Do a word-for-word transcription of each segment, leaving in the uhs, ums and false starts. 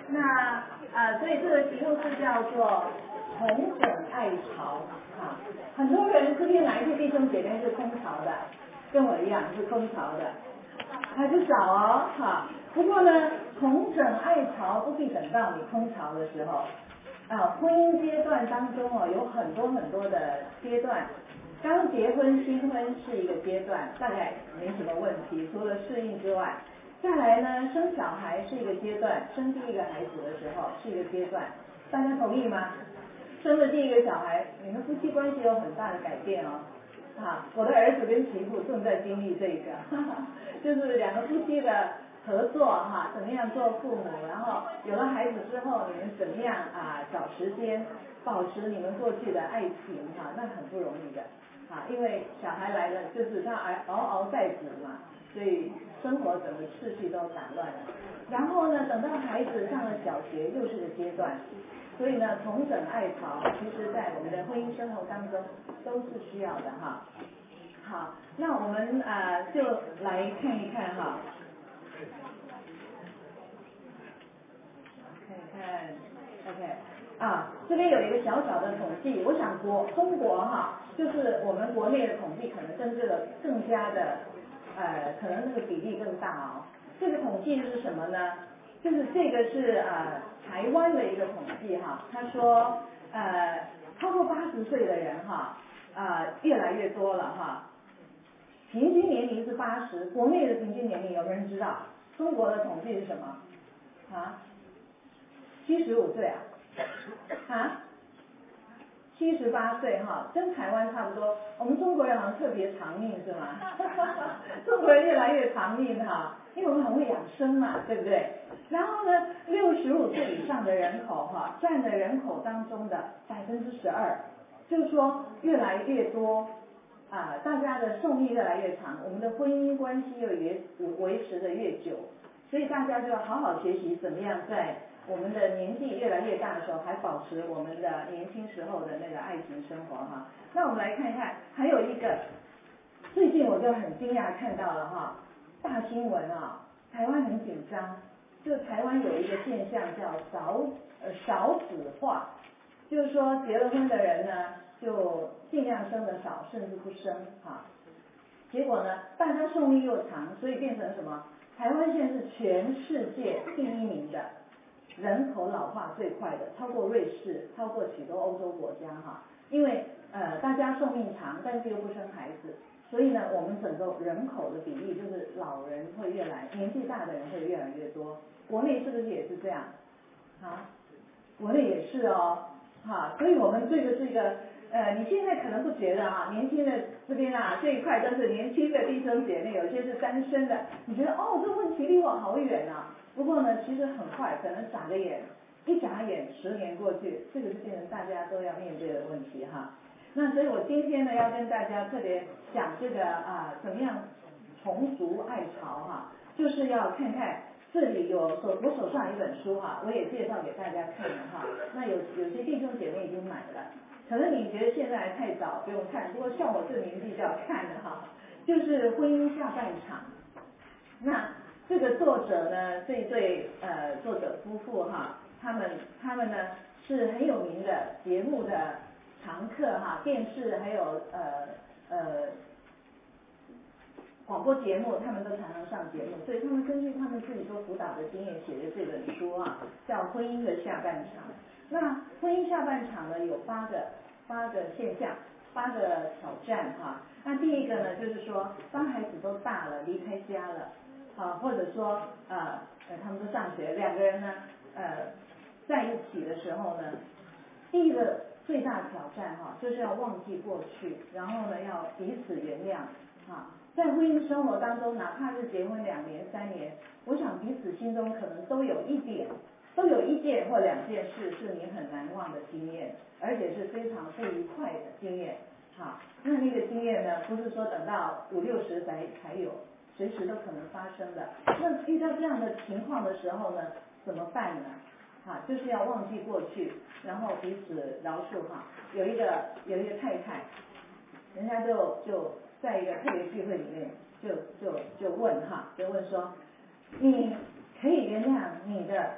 那呃，所以这个题目是叫做同枕爱巢啊。很多人这边哪一些弟兄姐妹是空巢的，跟我一样是空巢的，还是少哦哈。不过呢，同枕爱巢不必等到你空巢的时候啊。婚姻阶段当中哦，有很多很多的阶段。刚结婚新婚是一个阶段，大概没什么问题，除了适应之外。再来呢，生小孩是一个阶段，生第一个孩子的时候是一个阶段，大家同意吗？生了第一个小孩，你们夫妻关系有很大的改变哦。啊，我的儿子跟媳妇正在经历这个，哈哈，就是两个夫妻的合作哈，怎么样做父母，然后有了孩子之后，你们怎么样啊找时间保持你们过去的爱情哈，那很不容易的啊，因为小孩来了就是他嗷嗷待哺嘛。所以生活整个秩序都打乱了，然后呢，等到孩子上了小学又是个阶段，所以呢，同枕爱巢，其实在我们的婚姻生活当中都是需要的哈。好，那我们啊、呃、就来看一看哈，看一看 ，OK 啊，这边有一个小小的统计，我想国中国哈，就是我们国内的统计可能跟这个更加的。呃，可能那个比例更大哦。这个统计是什么呢？就是这个是呃台湾的一个统计哈，他说呃超过八十岁的人哈，呃越来越多了哈。平均年龄是八十，国内的平均年龄有没有人知道？中国的统计是什么？啊？七十五岁啊？啊？七十八岁哈，跟台湾差不多。我们中国人好像特别长命是吗？中国人越来越长命哈，因为我们很会养生嘛，对不对？然后呢，六十五岁以上的人口哈，占的人口当中的百分之十二，就是说越来越多啊，大家的寿命越来越长，我们的婚姻关系又维维持的越久，所以大家就要好好学习怎么样在。我们的年纪越来越大的时候，还保持我们的年轻时候的那个爱情生活哈。那我们来看一看，还有一个，最近我就很惊讶看到了哈，大新闻啊，台湾很紧张，就台湾有一个现象叫少呃少子化，就是说结了婚的人呢，就尽量生的少，甚至不生哈。结果呢，大家寿命又长，所以变成什么？台湾现在是全世界第一名的。人口老化最快的，超过瑞士，超过许多欧洲国家哈。因为呃大家寿命长，但是又不生孩子，所以呢，我们整个人口的比例就是老人会越来，年纪大的人会越来越多。国内是不是也是这样？啊，国内也是哦，哈，所以我们这个是一个呃，你现在可能不觉得啊，年轻的这边啊这一块都是年轻的弟兄姐妹，有些是单身的，你觉得哦这个问题离我好远啊。不过呢，其实很快，可能眨个眼，一眨眼，十年过去，这个是变成大家都要面对的问题哈。那所以我今天呢，要跟大家特别讲这个啊，怎么样重足爱巢哈，就是要看看这里有手我手上有一本书哈，我也介绍给大家看了哈。那有有些弟兄姐妹已经买了，可能你觉得现在还太早，不用看。不过像我这个年纪就要看的哈，就是婚姻下半场。那这个作者呢，这一对呃作者夫妇哈，他们他们呢是很有名的节目的常客哈，电视还有呃呃广播节目，他们都常常上节目，所以他们根据他们自己做辅导的经验写的这本书啊，叫《婚姻的下半场》。那婚姻下半场呢，有八个八个现象，八个挑战哈。那第一个呢，就是说，当孩子都大了，离开家了。啊，或者说呃呃，他们都上学，两个人呢呃在一起的时候呢，第一个最大挑战哈，就是要忘记过去，然后呢要彼此原谅啊。在婚姻生活当中，哪怕是结婚两年三年，我想彼此心中可能都有一点，都有一件或两件事是你很难忘的经验，而且是非常不愉快的经验。好，那那个经验呢，不是说等到五六十才才有。随时都可能发生的。那遇到这样的情况的时候呢，怎么办呢？啊，就是要忘记过去，然后彼此饶恕哈。有一个有一个太太，人家就就在一个特别聚会里面，就就就问哈，就问说，你可以原谅你的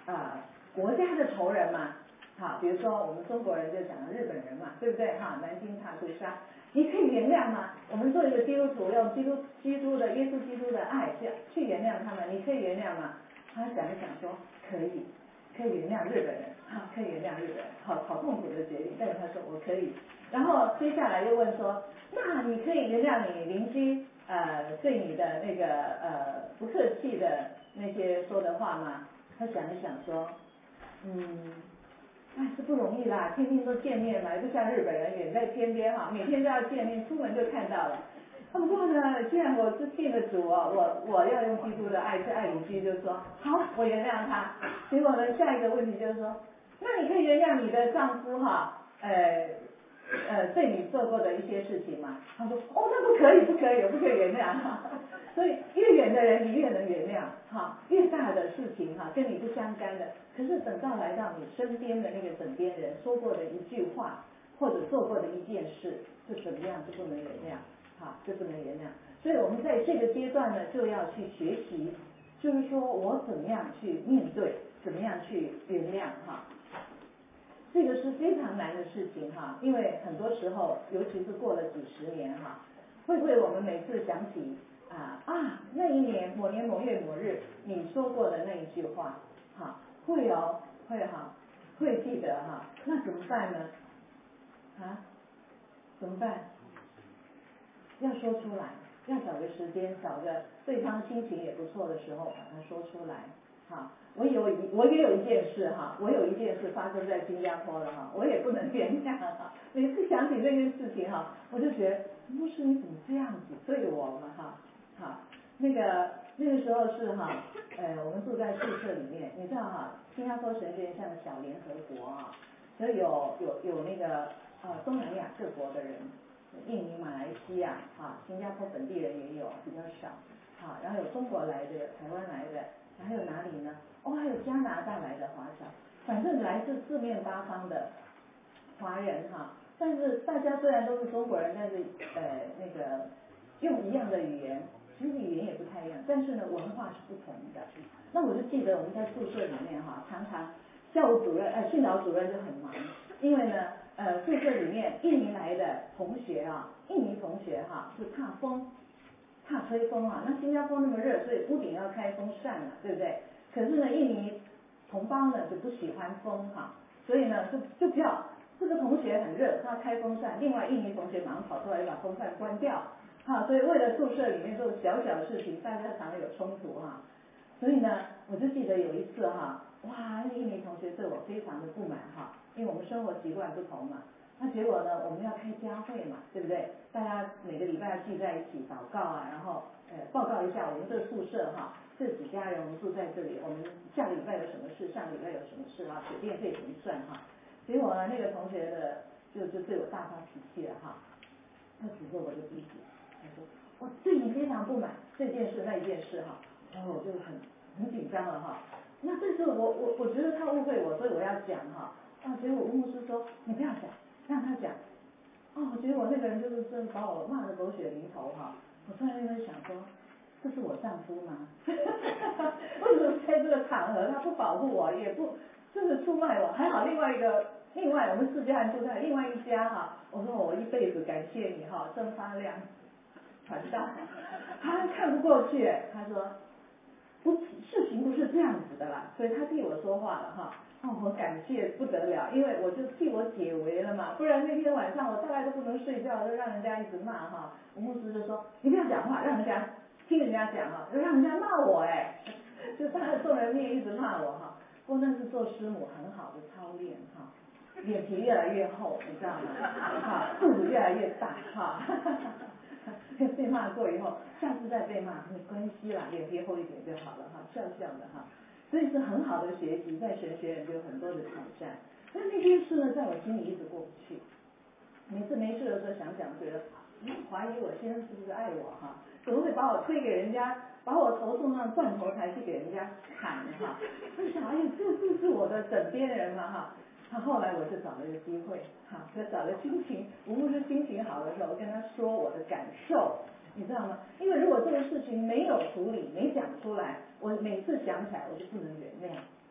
啊、呃、国家的仇人嘛，好，比如说我们中国人就讲日本人嘛，对不对哈？南京大屠杀，你可以原谅吗？我们做一个基督徒，用基督基督的耶稣基督的爱去去原谅他们，你可以原谅吗？他想一想说可以，可以原谅日本人，哈，可以原谅日本人，好好痛苦的决定，但是他说我可以。然后接下来又问说，那你可以原谅你邻居呃对你的那个呃不客气的那些说的话吗？他想一想说，嗯，哎是不容易啦，天天都见面嘛，也不像日本人远在天边哈，每天都要见面，出门就看到了。不过呢，既然我是信了主哦，我我要用基督的爱去爱邻居，就是说好，我原谅他。结果呢，下一个问题就是说，那你可以原谅你的丈夫哈，呃呃对你做过的一些事情吗？他说哦，那不可以，不可以，我不可以原谅哈。所以越远的人你越能原谅哈，越大的事情哈跟你不相干的，可是等到来到你身边的那个枕边人说过的一句话或者做过的一件事，就怎么样就不能原谅。好，这不能原谅，所以我们在这个阶段呢，就要去学习，就是说我怎么样去面对，怎么样去原谅哈。这个是非常难的事情哈，因为很多时候，尤其是过了几十年哈，会不会我们每次想起啊啊那一年某年某月某日你说过的那一句话，哈，会哦，会哈，会记得哈，那怎么办呢？啊，怎么办？要说出来，要找个时间，找个对方心情也不错的时候把它说出来。好，我有一我也有一件事哈，我有一件事发生在新加坡了哈，我也不能原谅哈。每次想起那件事情哈，我就觉得牧师你怎么这样子对我嘛哈？好，那个那个时候是哈，呃，我们住在宿舍里面，你知道哈，新加坡神学像个小联合国啊，所以有有有那个呃东南亚各国的人。印尼、马来西亚、啊，新加坡本地人也有，比较少，啊，然后有中国来的，有台湾来的，还有哪里呢？哦，还有加拿大来的华侨，反正来自四面八方的华人哈。但是大家虽然都是中国人，但是呃那个用一样的语言，其实语言也不太一样，但是呢文化是不同的。那我就记得我们在宿舍里面哈，常常教务主任、呃训导主任就很忙，因为呢。呃，宿舍里面印尼来的同学啊，印尼同学哈、啊、是怕风，怕吹风啊。那新加坡那么热，所以屋顶要开风扇嘛，对不对？可是呢，印尼同胞呢就不喜欢风哈、啊，所以呢就就不要。这个同学很热，他开风扇，另外印尼同学马上跑出来把风扇关掉，哈、啊，所以为了宿舍里面做小小的事情，大家常常有冲突哈、啊。所以呢，我就记得有一次哈、啊，哇，那印尼同学对我非常的不满哈。因为我们生活习惯不同嘛，那结果呢，我们要开家会嘛，对不对？大家每个礼拜要聚在一起祷告啊，然后呃报告一下我们这宿舍哈，这几家人我们住在这里，我们下个礼拜有什么事，上个礼拜有什么事啊，水电费怎么算哈？结果呢，那个同学的就就对我大发脾气了哈，他指着我的鼻子，他说我对你非常不满，这件事那一件事哈，然后我就很很紧张了哈。那这时候我我我觉得他误会我，所以我要讲哈。啊，结果牧师说你不要讲，让他讲。哦，结果那个人就是真的把我骂得狗血淋头哈。我突然间想说，这是我丈夫吗？为什么在这个场合他不保护我，也不就是出卖我？还好另外一个，另外我们四家人住在另外一家哈。我说我一辈子感谢你哈，正发亮传道。他看不过去，他说。不，事情不是这样子的啦，所以他替我说话了哈。哦，我感谢不得了，因为我就替我解围了嘛，不然那天晚上我大概都不能睡觉，就让人家一直骂哈。吴牧师就说你不要讲话，让人家听人家讲哈，就让人家骂我哎，就当着众人面一直骂我哈。不过那是做师母很好的操练哈，脸皮越来越厚，你知道吗？哈，肚子越来越大哈。被骂过以后，下次再被骂没关系啦，脸皮厚一点就好了哈，笑笑的哈。所以是很好的学习，在神学院就有很多的挑战。但那件事呢，在我心里一直过不去。每次没事的时候想想，觉得怀疑我先生是不是爱我哈？怎么会把我推给人家，把我头送上断头台去给人家砍哈？我想，哎呀，这这是我的枕边人嘛哈。他后来我就找了一个机会，哈，就找了心情，吴牧师心情好的时候，我跟他说我的感受，你知道吗？因为如果这个事情没有处理，没讲出来，我每次想起来我就不能原谅，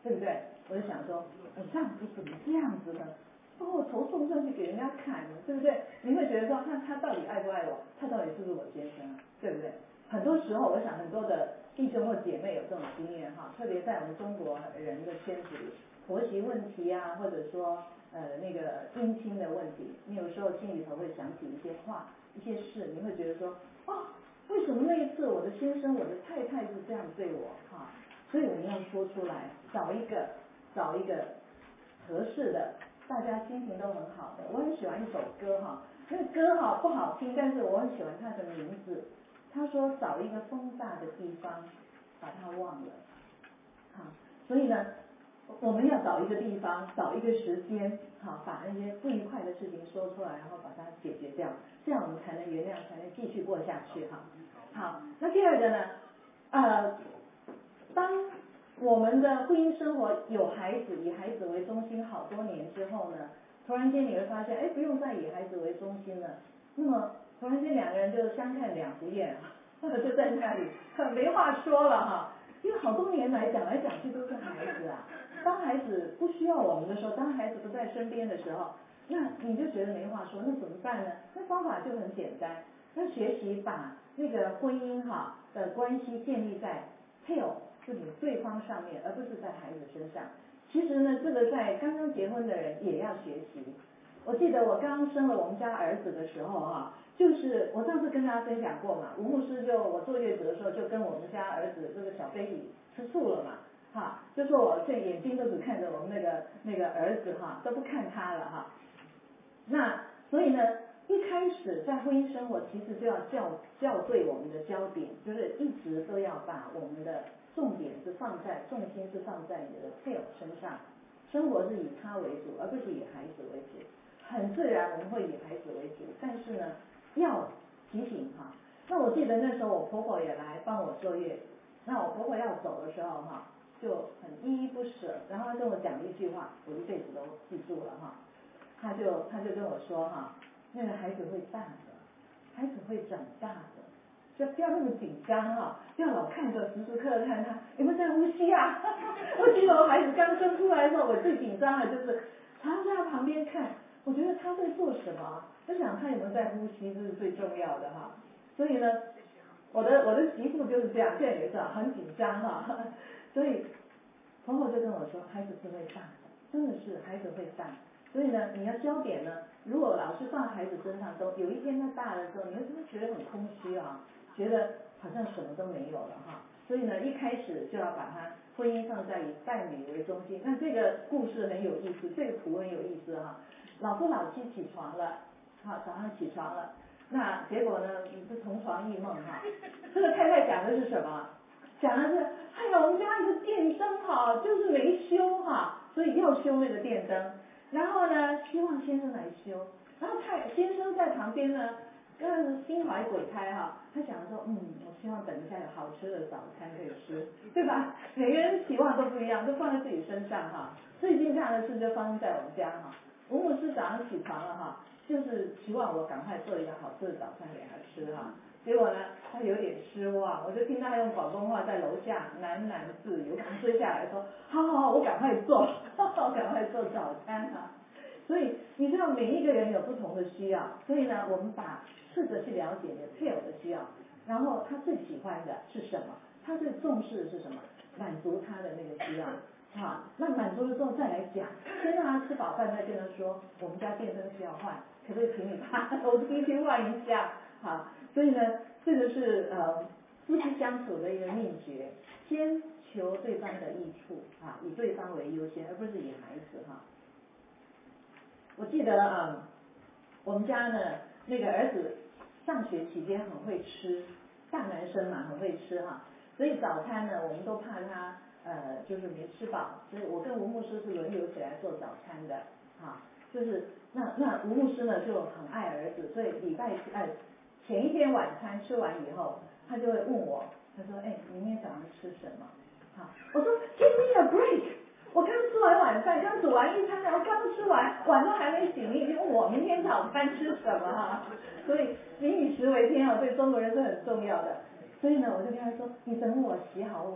对不对？我就想说，哎，丈夫怎么这样子呢？把我头送上去给人家看了，对不对？你会觉得说，那他到底爱不爱我？他到底是不是我先生啊？对不对？很多时候，我想很多的弟兄或姐妹有这种经验哈，特别在我们中国人的圈子里，婆媳问题啊，或者说呃那个姻亲的问题，你有时候心里头会想起一些话、一些事，你会觉得说，哦，为什么那一次我的先生、我的太太是这样对我哈？所以我们要说出来，找一个找一个合适的，大家心情都很好的。我很喜欢一首歌哈，那个歌哈不好听，但是我很喜欢它的名字。他说找一个风大的地方，把它忘了。好，所以呢，我们要找一个地方，找一个时间，好，把那些不愉快的事情说出来，然后把它解决掉，这样我们才能原谅，才能继续过下去哈。好，那第二个呢，呃，当我们的婚姻生活有孩子，以孩子为中心好多年之后呢，突然间你会发现，哎，不用再以孩子为中心了，那么突然间两个人就相看两不厌，就在那里没话说了哈。因为好多年来讲来讲去都是孩子啊，当孩子不需要我们的时候，当孩子不在身边的时候，那你就觉得没话说，那怎么办呢？那方法就很简单，那学习把那个婚姻哈的关系建立在配偶，就你对方上面，而不是在孩子身上。其实呢，这个在刚刚结婚的人也要学习。我记得我刚生了我们家儿子的时候哈，就是我上次跟大家分享过嘛，吴牧师就我坐月子的时候就跟我们家儿子这个小 baby 吃醋了嘛，哈，就说我这眼睛都只看着我们那个那个儿子哈，都不看他了哈。那所以呢，一开始在婚姻生活其实就要校校对我们的焦点，就是一直都要把我们的重点是放在重心是放在你的配偶身上，生活是以他为主，而不是以孩子为主。很自然我们会以孩子为主，但是呢，要提醒哈。那我记得那时候我婆婆也来帮我坐月子，那我婆婆要走的时候哈，就很依依不舍，然后她跟我讲了一句话，我一辈子都记住了哈。她就她就跟我说哈，那个孩子会大的，孩子会长大的，就不要那么紧张哈，不要老看着时时刻刻看他有没有在呼吸啊。我记得我孩子刚生出来的时候，我最紧张的就是常常在他旁边看。我觉得他在做什么？我想他有没有在呼吸，这是最重要的哈。所以呢，我的我的媳妇就是这样，现在也是很紧张哈。所以婆婆就跟我说，孩子是会大的，真的是孩子会大。所以呢，你要焦点呢，如果老是放孩子身上，都有一天他大的时候，你会不会觉得很空虚啊？觉得好像什么都没有了哈。所以呢，一开始就要把它婚姻放在以伴侣为中心。那这个故事很有意思，这个图很有意思哈。老夫老妻起床了，好，早上起床了，那结果呢，你是同床异梦哈。这个太太讲的是什么？讲的是，哎呀，我们家一个电灯哈，就是没修哈，所以要修那个电灯。然后呢，希望先生来修。然后太先生在旁边呢，跟心怀鬼胎哈，他想说，嗯，我希望等一下有好吃的早餐可以吃，对吧？每个人期望都不一样，都放在自己身上哈。最近这样的事就发生在我们家哈。吴牧师早上起床了哈，就是希望我赶快做一个好吃的早餐给他吃哈。结果呢，他有点失望，我就听他用广东话在楼下喃喃自语，我赶快追下来说，好好好，我赶快做，我赶快做早餐哈。所以你知道每一个人有不同的需要，所以呢，我们把试着去了解你的配偶的需要，然后他最喜欢的是什么，他最重视的是什么，满足他的那个需要。好，那满足了之后再来讲，先让他吃饱饭，再跟他说，我们家电灯需要换，可不可以请你把楼梯去换一下？好，所以呢，这个是呃夫妻相处的一个秘诀，先求对方的益处啊，以对方为优先，而不是以孩子哈。我记得啊、嗯，我们家呢那个儿子上学期间很会吃，大男生嘛很会吃哈，所以早餐呢我们都怕他呃就是没吃饱，所以我跟吴牧师是轮流起来做早餐的哈，就是那那吴牧师呢就很爱儿子，所以礼拜呃前一天晚餐吃完以后，他就会问我，他说哎明天早上吃什么？好，我说 Give me a break。我刚吃完晚饭，刚煮完一餐，然后刚吃完，碗都还没洗，你已经问我明天早餐吃什么哈？所以民以食为天啊，对中国人是很重要的。所以呢，我就跟他说，你等我洗好碗，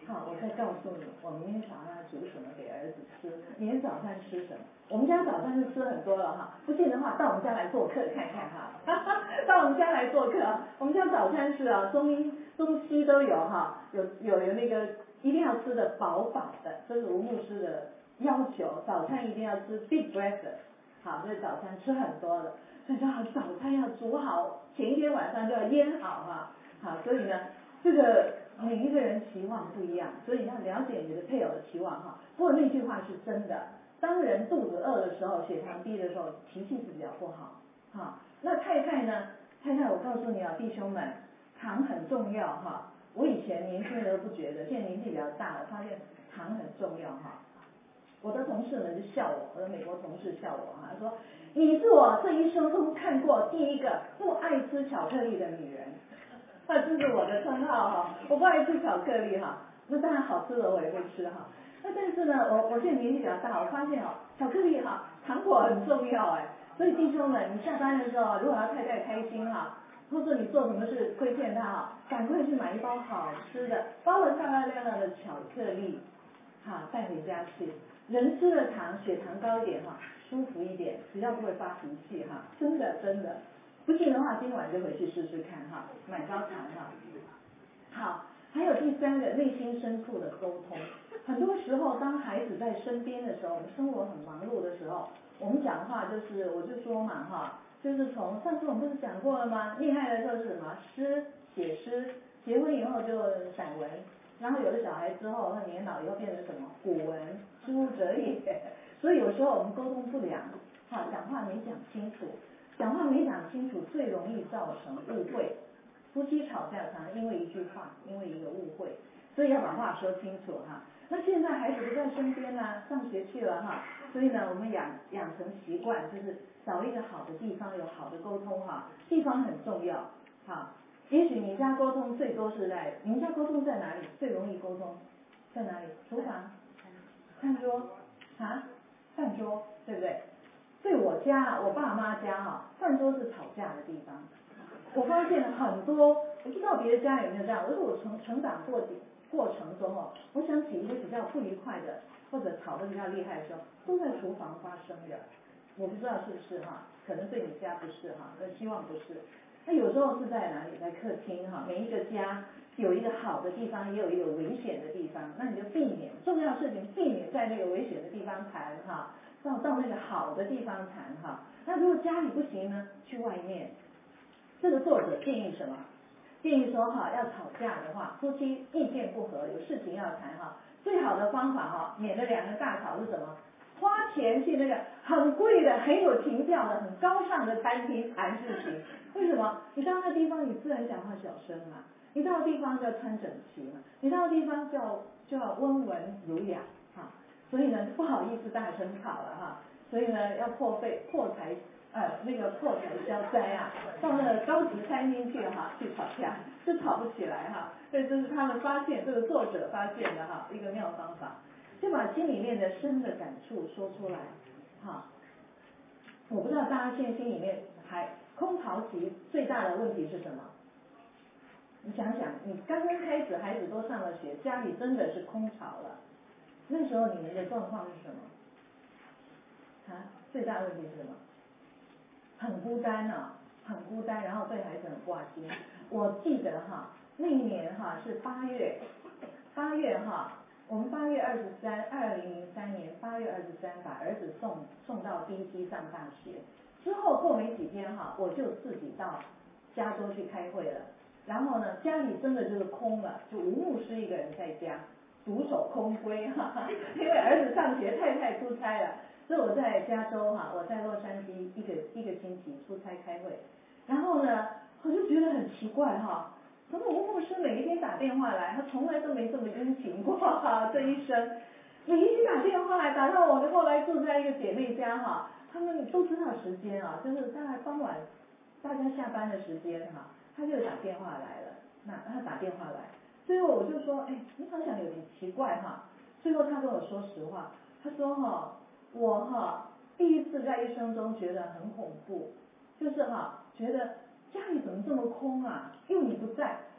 好，我再告诉你，我明天早上要煮什么给儿子吃，明天早餐吃什么。我们家早餐是吃很多了哈，不信的话到我们家来做客看看哈，到我们家来做客。我们家早餐是啊，中英中西都有哈，有有有那个一定要吃的饱饱的，这是吴牧师的要求，早餐一定要吃 big breakfast。好，所以早餐吃很多的，所以说早餐要煮好，前一天晚上就要腌好哈。好，所以呢，这个每一个人期望不一样，所以要了解你的配偶的期望哈。不过那句话是真的，当人肚子饿的时候，血糖低的时候，脾气是比较不好。哈，那太太呢？太太，我告诉你啊，弟兄们，糖很重要哈。我以前年轻的时候不觉得，现在年纪比较大了，发现糖很重要哈。我的同事们就笑我，我的美国同事笑我哈，他说你是我这一生中看过第一个不爱吃巧克力的女人，那这是我的称号哈，我不爱吃巧克力哈，那当然好吃的我也会吃哈，那但是呢，我我现在年纪比较大，我发现哦，巧克力哈，糖果很重要哎，所以弟兄们，你下班的时候如果要太太开心哈，或者你做什么事亏欠她哈，赶快去买一包好吃的，包了漂漂亮亮的巧克力，哈，带回家去。人吃了糖，血糖高一点哈，舒服一点，比较不会发脾气哈，真的真的。不信的话，今晚就回去试试看哈，买包糖哈。好，还有第三个，内心深处的沟通。很多时候，当孩子在身边的时候，我们生活很忙碌的时候，我们讲话就是，我就说嘛哈，就是从上次我们不是讲过了吗？厉害的时候是什么？诗，写诗，结婚以后就散文。然后有了小孩之后，他年老以后变成什么？古文，书者也。所以有时候我们沟通不良，哈，讲话没讲清楚，讲话没讲清楚，最容易造成误会。夫妻吵架常常因为一句话，因为一个误会，所以要把话说清楚哈。那现在孩子不在身边呢，上学去了哈，所以呢，我们养养成习惯，就是找一个好的地方，有好的沟通哈，地方很重要哈。也许你家沟通最多是在，你们家沟通在哪里？最容易沟通在哪里？厨房、餐桌啊、饭桌，对不对？对我家，我爸妈家哈，饭桌是吵架的地方。我发现很多，我不知道别的家有没有这样，如果我成成长过过程中哦，我想起一些比较不愉快的，或者吵得比较厉害的时候，都在厨房发生的。我不知道是不是哈，可能对你家不是哈，那希望不是。那有时候是在哪里？在客厅哈，每一个家有一个好的地方，也有一个危险的地方，那你就避免重要事情，避免在那个危险的地方谈哈，到到那个好的地方谈哈。那如果家里不行呢，去外面。这个作者建议什么？建议说哈，要吵架的话，夫妻意见不合，有事情要谈哈，最好的方法哈，免得两个大吵是什么？花钱去那个很贵的、很有情调的、很高尚的餐厅谈事情。为什么？你到那地方，你自然讲话小声嘛；你到地方就要穿整齐嘛；你到地方就要就要温文儒雅哈。所以呢，不好意思大声吵了哈。所以呢，要破费破财。呃，那个破财消灾啊，到那个高级餐厅去哈，去吵架就吵不起来哈。所以这是他们发现，这个作者发现的哈一个妙方法，就把心里面的深的感触说出来哈。我不知道大家现在心里面还空巢期最大的问题是什么？你想想，你刚刚开始，孩子都上了学，家里真的是空巢了，那时候你们的状况是什么？啊，最大的问题是什么？很孤单啊，很孤单，然后对孩子很挂心。我记得哈，那一年哈是八月，八月哈，我们八月二十三，二零零三年八月二十三把儿子送送到第一期上大学，之后过没几天哈，我就自己到加州去开会了。然后呢，家里真的就是空了，就吴牧师一个人在家，独守空闺哈哈，因为儿子上学，太太出差了。所以我在加州哈，我在洛杉矶一个一个星期出差开会，然后呢，我就觉得很奇怪哈，怎么吴牧师每一天打电话来，他从来都没这么殷勤过哈，这一生每一天打电话来，打到我后来住在一个姐妹家哈，他们都知道时间啊，就是大概傍晚大家下班的时间哈，他就打电话来了，那他打电话来，最后我就说，哎，你好像有点奇怪哈，最后他跟我说实话，他说哈。我哈第一次在一生中觉得很恐怖，就是哈觉得家里怎么这么空啊？又你不在，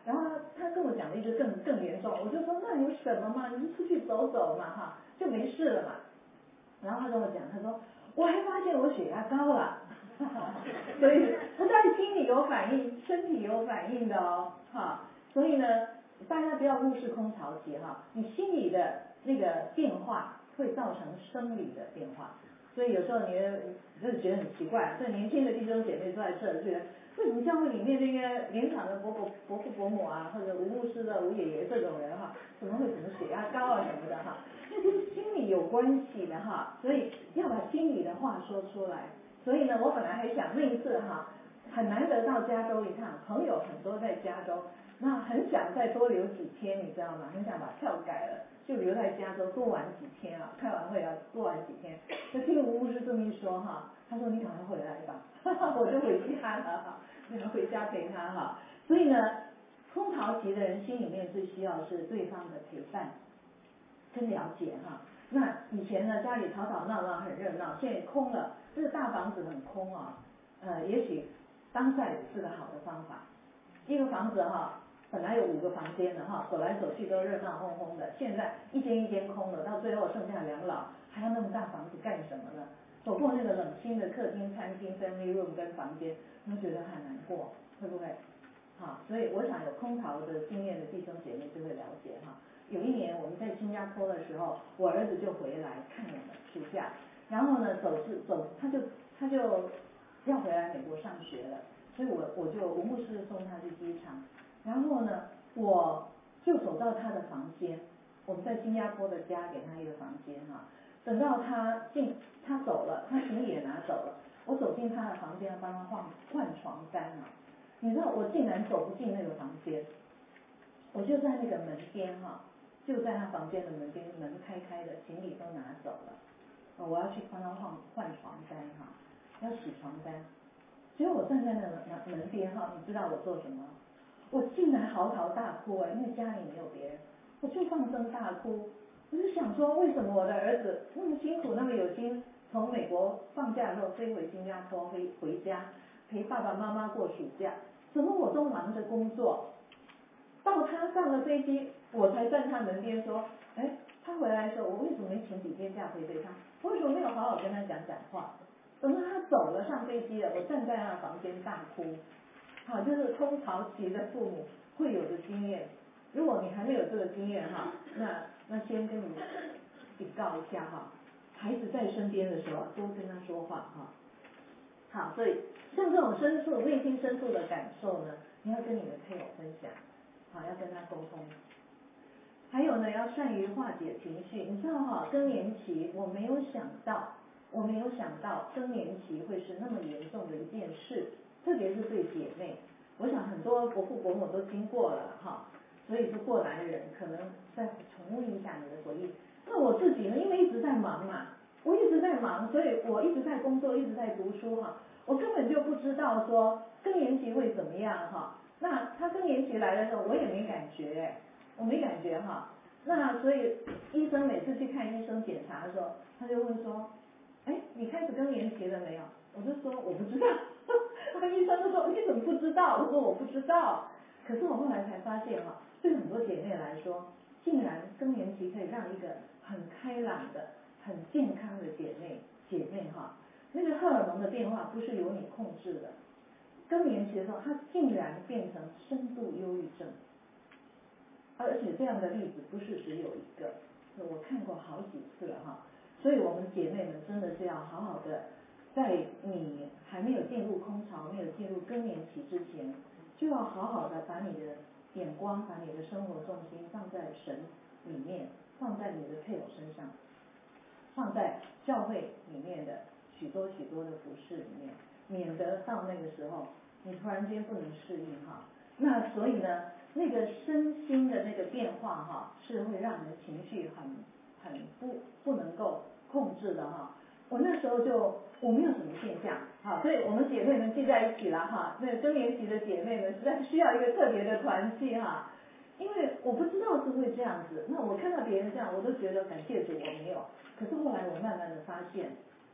然后他跟我讲了一句更更严重，我就说那有什么嘛，你就出去走走嘛哈，就没事了嘛。然后他跟我讲，他说我还发现我血压高了，所以不但心理有反应，身体有反应的哦，哈，所以呢，大家不要忽视空巢期哈，你心理的那个变化会造成生理的变化，所以有时候你就是觉得很奇怪，这年轻的弟兄姐妹坐在这，觉得为什么教会里面那些年长的伯伯伯父伯母啊，或者吴牧师的吴爷爷这种人哈，怎么会什么血压高啊什么的哈？那跟心理有关系的哈，所以要把心里的话说出来。所以呢，我本来还想那一次哈，很难得到加州一趟，朋友很多在加州，那很想再多留几天，你知道吗？很想把票改了，就留在加州多玩几天啊，开完会要多玩几天。就听吴牧师这么一说哈，他说你赶快回来吧，我就回家了哈，你们回家陪他哈。所以呢，空巢期的人心里面最需要的是对方的陪伴跟了解哈。那以前呢，家里吵吵闹闹很热闹，现在空了，这个大房子很空啊，呃，也许当赛是个好的方法。一个房子哈，本来有五个房间的哈，走来走去都热闹哄哄的，现在一间一间空了，到最后剩下两老，还要那么大房子干什么呢？走过那个冷清的客厅、餐厅、family room 跟房间，你会觉得很难过，会不会？好，所以我想有空巢的经验的弟兄姐妹就会了解哈。有一年我们在新加坡的时候，我儿子就回来看我们暑假，然后呢走是走，他就他就要回来美国上学了，所以我我就吴牧师送他去机场，然后呢我就走到他的房间，我们在新加坡的家给他一个房间哈，等到他进他走了，他行李也拿走了，我走进他的房间帮他换换床单啊，你知道我竟然走不进那个房间，我就在那个门边哈。就在他房间的门边，门开开的，行李都拿走了。哦，我要去帮他换换床单哈，要洗床单。结果我站在那个门门边哈，你知道我做什么？我竟然嚎啕大哭哎，因为家里没有别人，我就放声大哭。我就想说，为什么我的儿子那么辛苦，那么有心，从美国放假之后飞回新加坡，回回家陪爸爸妈妈过暑假，怎么我都忙着工作？到他上了飞机，我才站他门边说，哎，他回来的时候，我为什么没请几天假陪陪他？我为什么没有好好跟他讲讲话？等到他走了，上飞机了，我站在他的房间大哭。好，就是空巢期的父母会有的经验。如果你还没有这个经验哈，那那先跟你警告一下哈，孩子在身边的时候多跟他说话哈。好，所以像这种深处内心深处的感受呢，你要跟你的配偶分享。好，要跟他沟通。还有呢，要善于化解情绪。你知道哈，更年期我没有想到，我没有想到更年期会是那么严重的一件事，特别是对姐妹。我想很多伯父伯母都经过了哈，所以说过来的人可能再重温一下你的回忆。那我自己呢，因为一直在忙嘛，我一直在忙，所以我一直在工作，一直在读书哈，我根本就不知道说更年期会怎么样哈。那他更年期来的时候，我也没感觉，我没感觉哈。那所以医生每次去看医生检查的时候，他就问说，哎，你开始更年期了没有？我就说我不知道。那医生就说你怎么不知道？我说我不知道。可是我后来才发现哈，对很多姐妹来说，竟然更年期可以让一个很开朗的、很健康的姐妹姐妹哈，那个荷尔蒙的变化不是由你控制的。更年期的时候，它竟然变成深度忧郁症，而且这样的例子不是只有一个，我看过好几次了哈。所以我们姐妹们真的是要好好的，在你还没有进入空巢、没有进入更年期之前，就要好好的把你的眼光、把你的生活重心放在神里面，放在你的配偶身上，放在教会里面的许多许多的服事里面。免得到那个时候你突然间不能适应哈，那所以呢，那个身心的那个变化哈，是会让人情绪很很不不能够控制的哈。我那时候就我没有什么现象哈，所以我们姐妹们聚在一起了哈，那个更年期的姐妹们实在需要一个特别的团契哈，因为我不知道是会这样子，那我看到别人这样，我都觉得感谢主我没有，可是后来我慢慢的发现，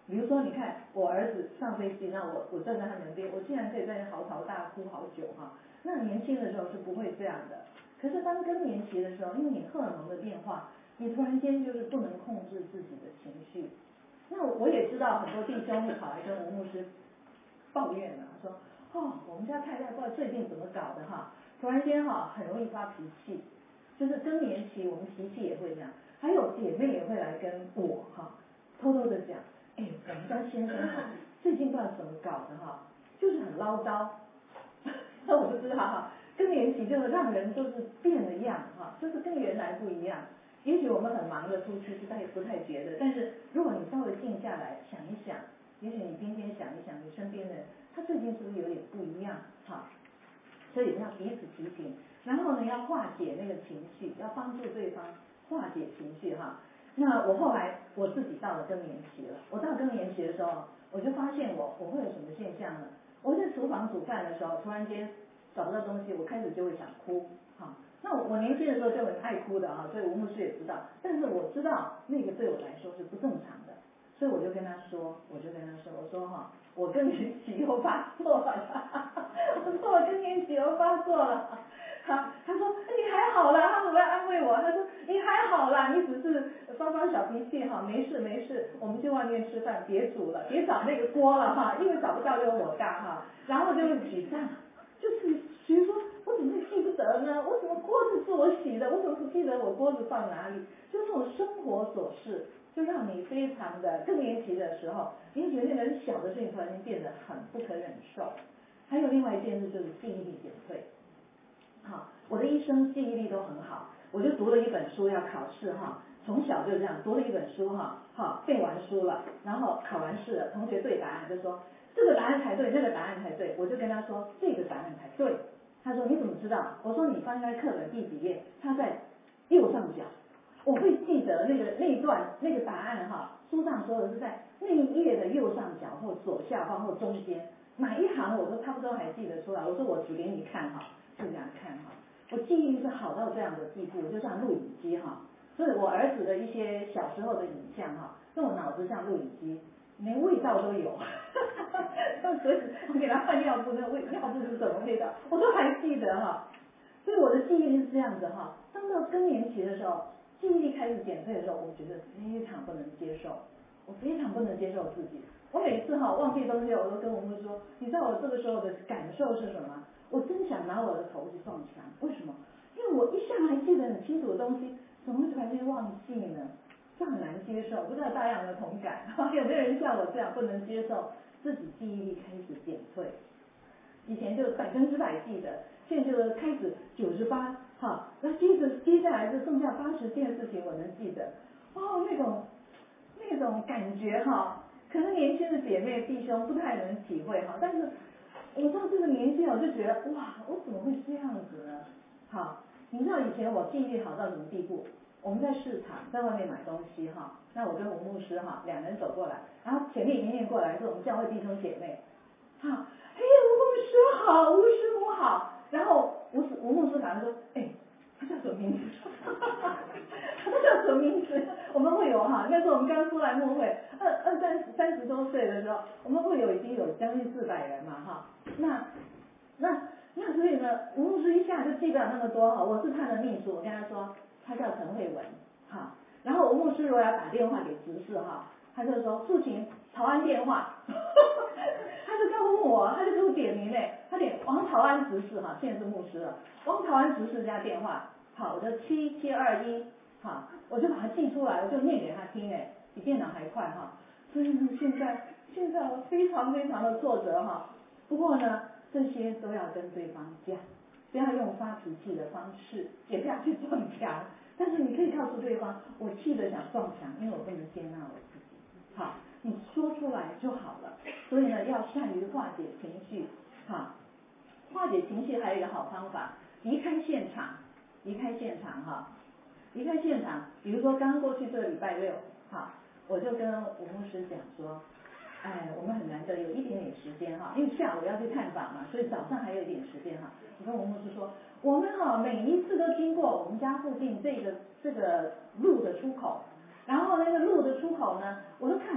比如说，你看我儿子上飞机，那我我站在他门边，我竟然可以在那嚎啕大哭好久哈。那年轻的时候是不会这样的，可是当更年期的时候，因为你荷尔蒙的变化，你突然间就是不能控制自己的情绪。那我也知道很多弟兄会跑来跟吴牧师抱怨了，说哦，我们家太太不知道最近怎么搞的哈，突然间哈很容易发脾气，就是更年期我们脾气也会这样。还有姐妹也会来跟我哈偷偷的讲，哎，我们家先生哈最近不知道怎么搞的哈，就是很唠叨。那我就知道哈，更年期就是让人就是变了样哈，就是跟原来不一样。也许我们很忙的出去是太不太觉得，但是如果你稍微静下来想一想，也许你今天想一想你身边的人，他最近是不是有点不一样哈？所以要彼此提醒，然后呢要化解那个情绪，要帮助对方化解情绪哈。那我后来我自己到了更年期了，我到更年期的时候，我就发现我我会有什么现象呢？我在厨房煮饭的时候，突然间找不到东西，我开始就会想哭哈。那我年轻的时候就很爱哭的哈，所以吴牧师也知道，但是我知道那个对我来说是不正常的，所以我就跟他说，我就跟他说，我说哈，我更年期又发作了，我说我更年期又发作了。他他说你还好啦，他怎么要安慰我？他说你还好啦，你只是发发小脾气哈，没事没事，我们去外面吃饭，别煮了，别找那个锅了哈，因为找不到就火大哈，然后就沮丧，就是比如说我怎么会记不得呢？我怎么锅子是我洗的？我怎么不记得我锅子放哪里？就这种生活琐事，就让你非常的更年期的时候，你觉得那个很小的事情突然间变得很不可忍受。还有另外一件事就是记忆力减退。好，我的一生记忆力都很好，我就读了一本书要考试哈，从小就这样读了一本书哈，好背完书了，然后考完试了，同学对答案就说这个答案才对，那个答案才对，我就跟他说这个答案才对，他说你怎么知道？我说你翻开课本第几页，它在右上角，我会记得那个那一段那个答案哈，书上说的是在那一页的右上角或左下方或中间，哪一行我都差不多还记得出来，我说我指给你看哈。就这样看哈，我记忆力是好到这样的地步，就像录影机哈，所以我儿子的一些小时候的影像哈，跟我脑子像录影机，连味道都有，所以我给他换尿布，那味尿布是什么味道，我都还记得哈。所以我的记忆力是这样子哈，当到更年期的时候，记忆力开始减退的时候，我觉得非常不能接受，我非常不能接受自己。我每次哈忘记东西，我都跟我们说，你知道我这个时候的感受是什么？我真想拿我的头去撞墙，为什么？因为我一向来记得很清楚的东西，怎么会突然间忘记呢？这很难接受，不知道大家有没有同感？有没有人像我这样不能接受自己记忆力开始减退？以前就百分之百记得，现在就开始九十八，好，那接着接下来就剩下八十件事情我能记得，哦，那种那种感觉哈，可能年轻的姐妹弟兄不太能体会哈，但是我到这个年纪我就觉得哇，我怎么会这样子呢？好，你知道以前我记忆力好到什么地步？我们在市场在外面买东西哈，那我跟吴牧师哈两人走过来，然后前面一面过来是我们教会弟兄姐妹，哈，哎，吴牧师好，吴师母好，然后吴吴牧师反而说，哎，他叫什么名字？他叫什么名字？我们会有哈，那时候我们刚出来牧会，二二三三十多岁的时候，我们会有已经有将近四百人嘛哈，那那那所以呢，吴牧师一下就记不了那么多哈，我是他的秘书，我跟他说他叫陈慧文哈，然后吴牧师如果要打电话给执事哈，他就说父亲曹安电话，他就告诉我，他就给我点名嘞，他点王曹安执事哈，现在是牧师了，王曹安执事家电话，好，我的七七二一，好，我就把它记出来，我就念给他听哎，比电脑还快哈，所以呢，现在现在我非常非常的挫折哈，不过呢，这些都要跟对方讲，不要用发脾气的方式，也不要去撞墙，但是你可以告诉对方，我气得想撞墙，因为我不能接纳我自己，好，你说出来就好了。所以呢，要善于化解情绪，哈，化解情绪还有一个好方法，离开现场，离开现场哈，离开现场。比如说刚过去这个礼拜六，哈，我就跟吴牧师讲说，哎，我们很难得有一点点时间哈，因为下午要去探访嘛，所以早上还有一点时间哈。我跟吴牧师说，我们哈每一次都经过我们家附近这个这个路的出口。然后那个路的出口呢，我都看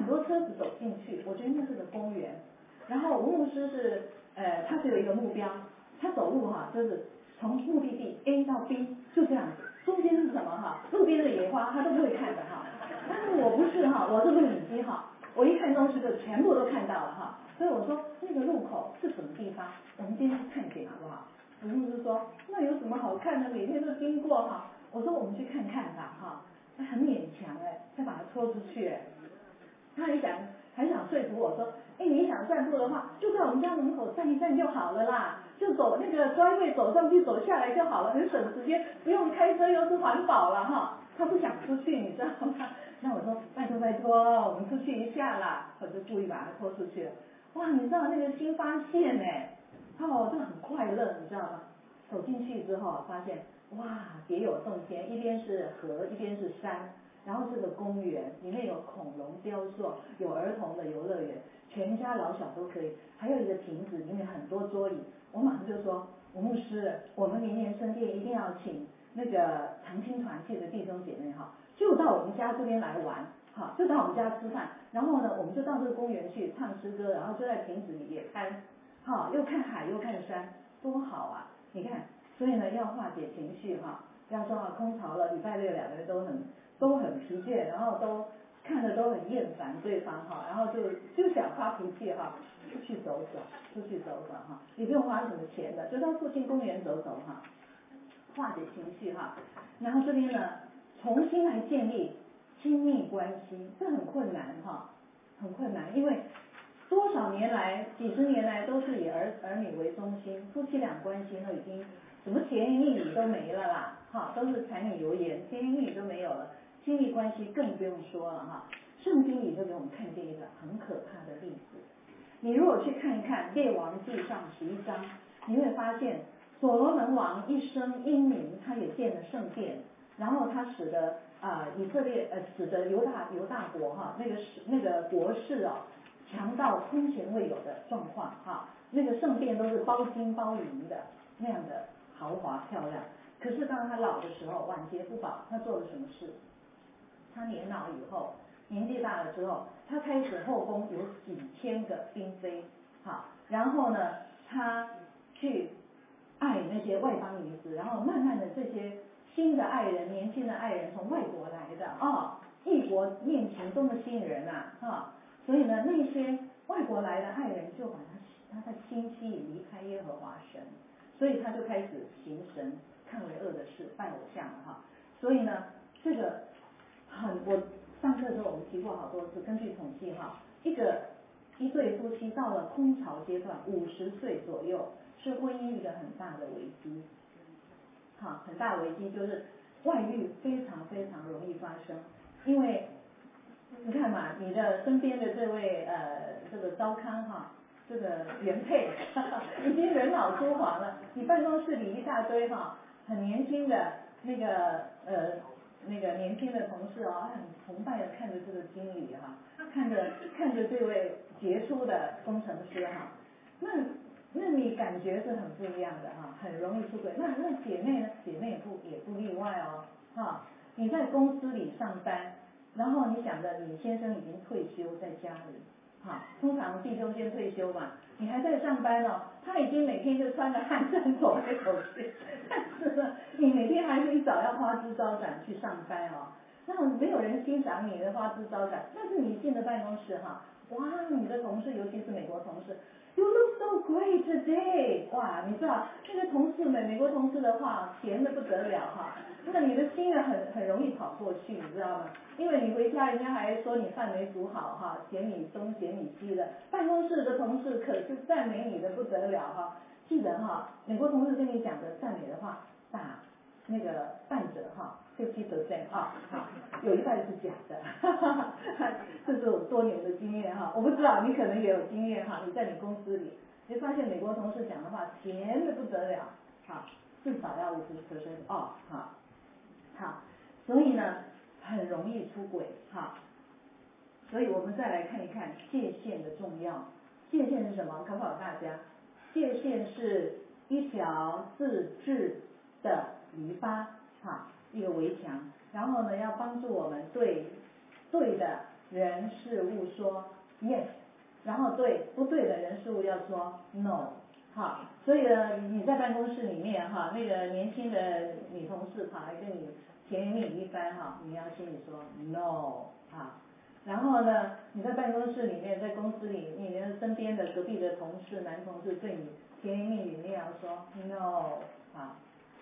很多车子走进去，我觉得那是个公园。然后吴牧师是呃，他只有一个目标，他走路哈，就是从目的地 A 到 B 就这样子，中间是什么哈？路边的野花他都不会看的哈。但是我不是哈，我是录影机哈，我一看东西就全部都看到了哈。所以我说那个路口是什么地方？我们今天去看景好不好？吴牧师说那有什么好看的？每天都经过哈。我说我们去看看吧哈。他很勉强哎，才把他拖出去哎。他还想还想说服我说，哎，你想散步的话，就在我们家门口站一站就好了啦，就走那个专柜走上去走下来就好了，很省时间，不用开车又是环保了哈。他不想出去，你知道吗？那我说拜托拜托，我们出去一下啦，我就故意把他拖出去了。哇，你知道那个新发现哎，哦，就很快乐，你知道吗？走进去之后发现，哇，别有洞天，一边是河，一边是山。然后这个公园里面有恐龙雕塑，有儿童的游乐园，全家老小都可以，还有一个亭子，里面很多桌椅。我马上就说，吴牧师，我们明年圣殿一定要请那个长青团契的弟兄姐妹哈，就到我们家这边来玩，哈，就到我们家吃饭，然后呢，我们就到这个公园去唱诗歌，然后就在亭子里野餐，哈，又看海又看山，多好啊！你看，所以呢，要化解情绪哈，不要说啊空巢了，礼拜六两个人都很。都很疲倦，然后都看着都很厌烦对方哈，然后就就想发脾气哈，出去走走，出去走走哈，也不用花什么钱的，就到附近公园走走哈，化解情绪哈。然后这边呢，重新来建立亲密关系，这很困难哈，很困难，因为多少年来，几十年来都是以儿儿女为中心，夫妻俩关系都已经什么甜言蜜语都没了啦，哈，都是柴米油盐，甜言蜜语都没有了。亲密关系更不用说了哈，圣经里就给我们看见一个很可怕的例子。你如果去看一看《列王纪上》十一章，你会发现所罗门王一生英明，他也建了圣殿，然后他使得啊、呃、以色列呃使得犹大犹大国哈那个那个国势哦强到空前未有的状况哈，那个圣殿都是包金包银的那样的豪华漂亮。可是当他老的时候，晚节不保，他做了什么事？他年老以后，年纪大了之后，他开始后宫有几千个嫔妃，好，然后呢，他去爱那些外邦女子，然后慢慢的这些新的爱人，年轻的爱人从外国来的哦，异国恋情多么吸引人呐，哈，所以呢，那些外国来的爱人就把他他的心吸引离开耶和华神，所以他就开始行神看为恶的事，拜偶像了哈，所以呢，这个。很，我上课的时候我们提过好多次，根据统计哈，一个一对夫妻到了空巢阶段，五十岁左右是婚姻一个很大的危机，哈，很大的危机就是外遇非常非常容易发生，因为你看嘛，你的身边的这位呃这个糟糠哈，这个原配哈哈已经人老珠黄了，你办公室里一大堆哈很年轻的那个呃。那个年轻的同事哦，很崇拜的看着这个经理哈，看着看着这位杰出的工程师哈，那那你感觉是很不一样的哈，很容易出轨。那那姐妹呢？姐妹也不也不例外哦，哈，你在公司里上班，然后你想着你先生已经退休在家里，哈，通常弟兄先退休嘛，你还在上班哦，他已经每天就穿着汗衫走来走去，但是呢，你每天还是一早要花枝招展去上班哦，那没有人欣赏你的花枝招展，但是你进了办公室哈，哇，你的同事尤其是美国同事 ，You look so great today， 哇，你知道那个同事们，美国同事的话甜的不得了哈，那你的心啊很很容易跑过去，你知道吗？因为你回家人家还说你饭没煮好哈，嫌你东嫌你西的，办公室的同事可是赞美你的不得了哈，记得哈，美国同事跟你讲的赞美的话打那个半折哈 ，fifty percent 啊，好，有一半是假的，哈哈哈，这是我多年的经验哈，我不知道你可能也有经验哈，你在你公司里，你发现美国同事讲的话甜的不得了，好，至少要五十 percent off 哈，好，所以呢很容易出轨哈，所以我们再来看一看界限的重要，界限是什么？考考大家，界限是一条自制的篱笆，哈，一个围墙，然后呢，要帮助我们对对的人事物说 yes， 然后对不对的人事物要说 no。好，所以呢，你在办公室里面哈，那个年轻的女同事跑来跟你甜言蜜语一番哈，你要心里说 no 啊。然后呢，你在办公室里面，在公司里，你的身边的隔壁的同事、男同事对你甜言蜜语，你也要说 no 啊。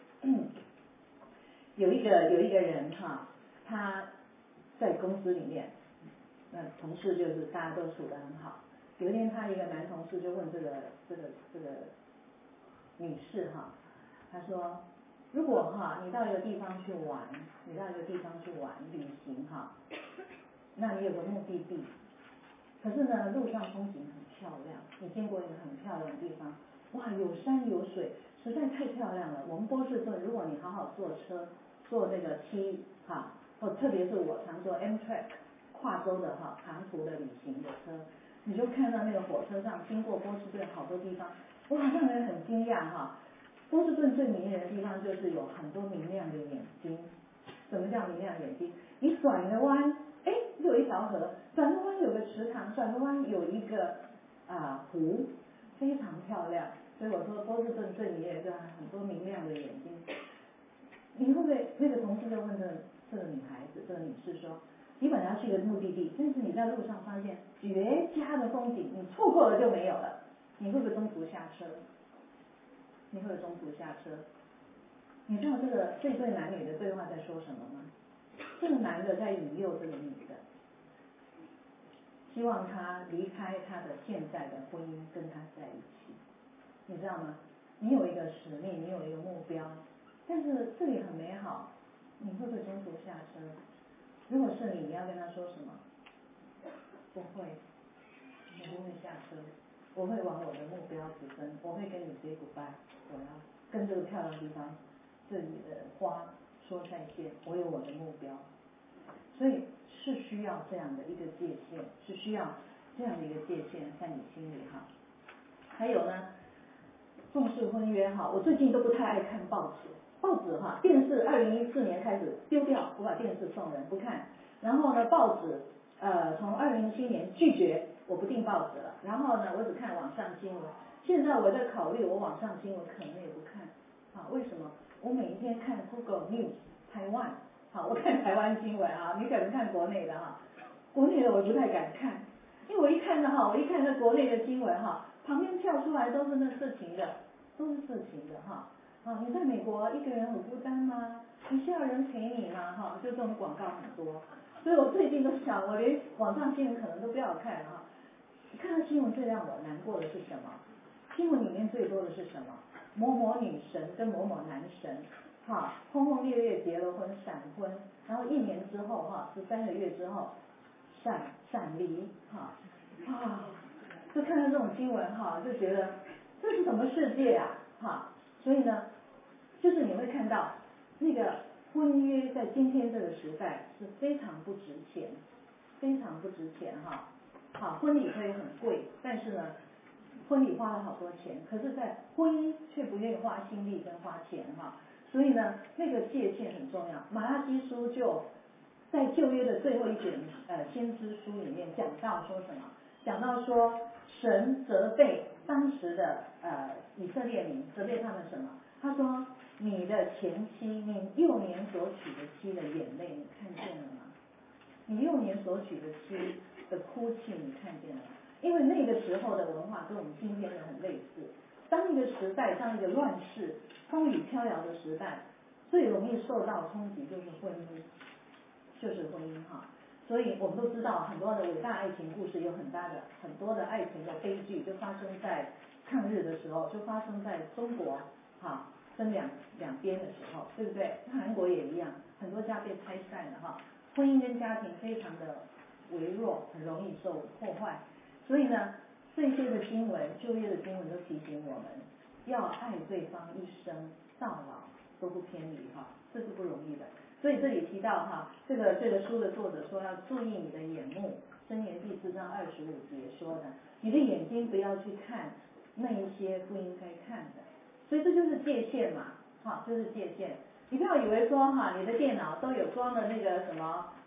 有一个有一个人哈，他在公司里面，那同事就是大家都处得很好。有一天，他一个男同事就问这个这个这个女士哈，他说，如果哈你到一个地方去玩，你到一个地方去玩旅行哈，那你有个目的地，可是呢路上风景很漂亮，你经过一个很漂亮的地方，哇有山有水，实在太漂亮了。我们波士顿，如果你好好坐车，坐那个 T 哈，或特别是我常坐 Amtrak 跨州的哈长途的旅行的车，你就看到那个火车上经过波士顿好多地方，哇让人很惊讶哈。波士顿最迷人的地方就是有很多明亮的眼睛。什么叫明亮眼睛？你转个弯，哎，有一条河，转个弯有个池塘，转个弯有一个啊湖，非常漂亮。所以我说波士顿最迷人就是很多明亮的眼睛。你会不会那个同事就问这个这个女孩子，这个女士说，你本来要去一个目的地，但是你在路上发现绝佳的风景，你错过了就没有了，你会不会中途下车？你会中途下车？你知道这个这对男女的对话在说什么吗？这个男的在引诱这个女的，希望她离开他的现在的婚姻，跟他在一起。你知道吗？你有一个使命，你有一个目标，但是这里很美好，你会不会中途下车？如果是你，你要跟他说什么？不会，我不会下车，我会往我的目标直奔，我会跟你 say goodbye， 我要跟这个漂亮的地方，这里的花说再见，我有我的目标。所以是需要这样的一个界限，是需要这样的一个界限在你心里哈。还有呢，重视婚约哈，我最近都不太爱看报纸，报纸哈，电视二零一四年开始丢掉，我把电视送人不看。然后呢，报纸呃从二零一七年拒绝，我不订报纸了。然后呢，我只看网上新闻。现在我在考虑，我网上新闻可能也不看，啊，为什么？我每一天看 Google News 台湾。好，我看台湾新闻啊，你可能看国内的哈，国内的我不太敢看，因为我一看的哈，我一看那国内的新闻哈，旁边跳出来都是那事情的，都是事情的哈。啊，你在美国一个人很孤单吗？你需要人陪你吗？哈，就这种广告很多，所以我最近都想，我连网上新闻可能都不要看了哈。看到新闻最让我难过的是什么？新闻里面最多的是什么？某某女神跟某某男神。哈，轰轰烈烈结了婚，闪婚，然后一年之后哈，十三个月之后闪闪离，哈啊，就看到这种新闻哈，就觉得这是什么世界啊，哈，所以呢，就是你会看到那个婚约在今天这个时代是非常不值钱，非常不值钱哈，好，婚礼可以很贵，但是呢，婚礼花了好多钱，可是在婚姻却不愿意花心力跟花钱哈。所以呢，那个界限很重要。马拉基书就在旧约的最后一卷呃先知书里面讲到说什么？讲到说神责备当时的呃以色列民，责备他们什么？他说你的前妻，你幼年所娶的妻的眼泪，你看见了吗？你幼年所娶的妻的哭泣，你看见了吗？因为那个时候的文化跟我们今天的很类似。当一个时代，当一个乱世、风雨飘摇的时代，最容易受到冲击就是婚姻，就是婚姻哈。所以我们都知道，很多的伟大爱情故事有很大的很多的爱情的悲剧，就发生在抗日的时候，就发生在中国哈分两两边的时候，对不对？韩国也一样，很多家被拆散了哈，婚姻跟家庭非常的微弱，很容易受破坏。所以呢，这些的经文，旧约的经文都提醒我们，要爱对方一生到老都不偏离哈，这是不容易的。所以这里提到哈，这个这个书的作者说要注意你的眼目，箴言第四章二十五节说的，你的眼睛不要去看那一些不应该看的，所以这就是界限嘛，哈，就是界限。你不要以为说哈，你的电脑都有装了那个什么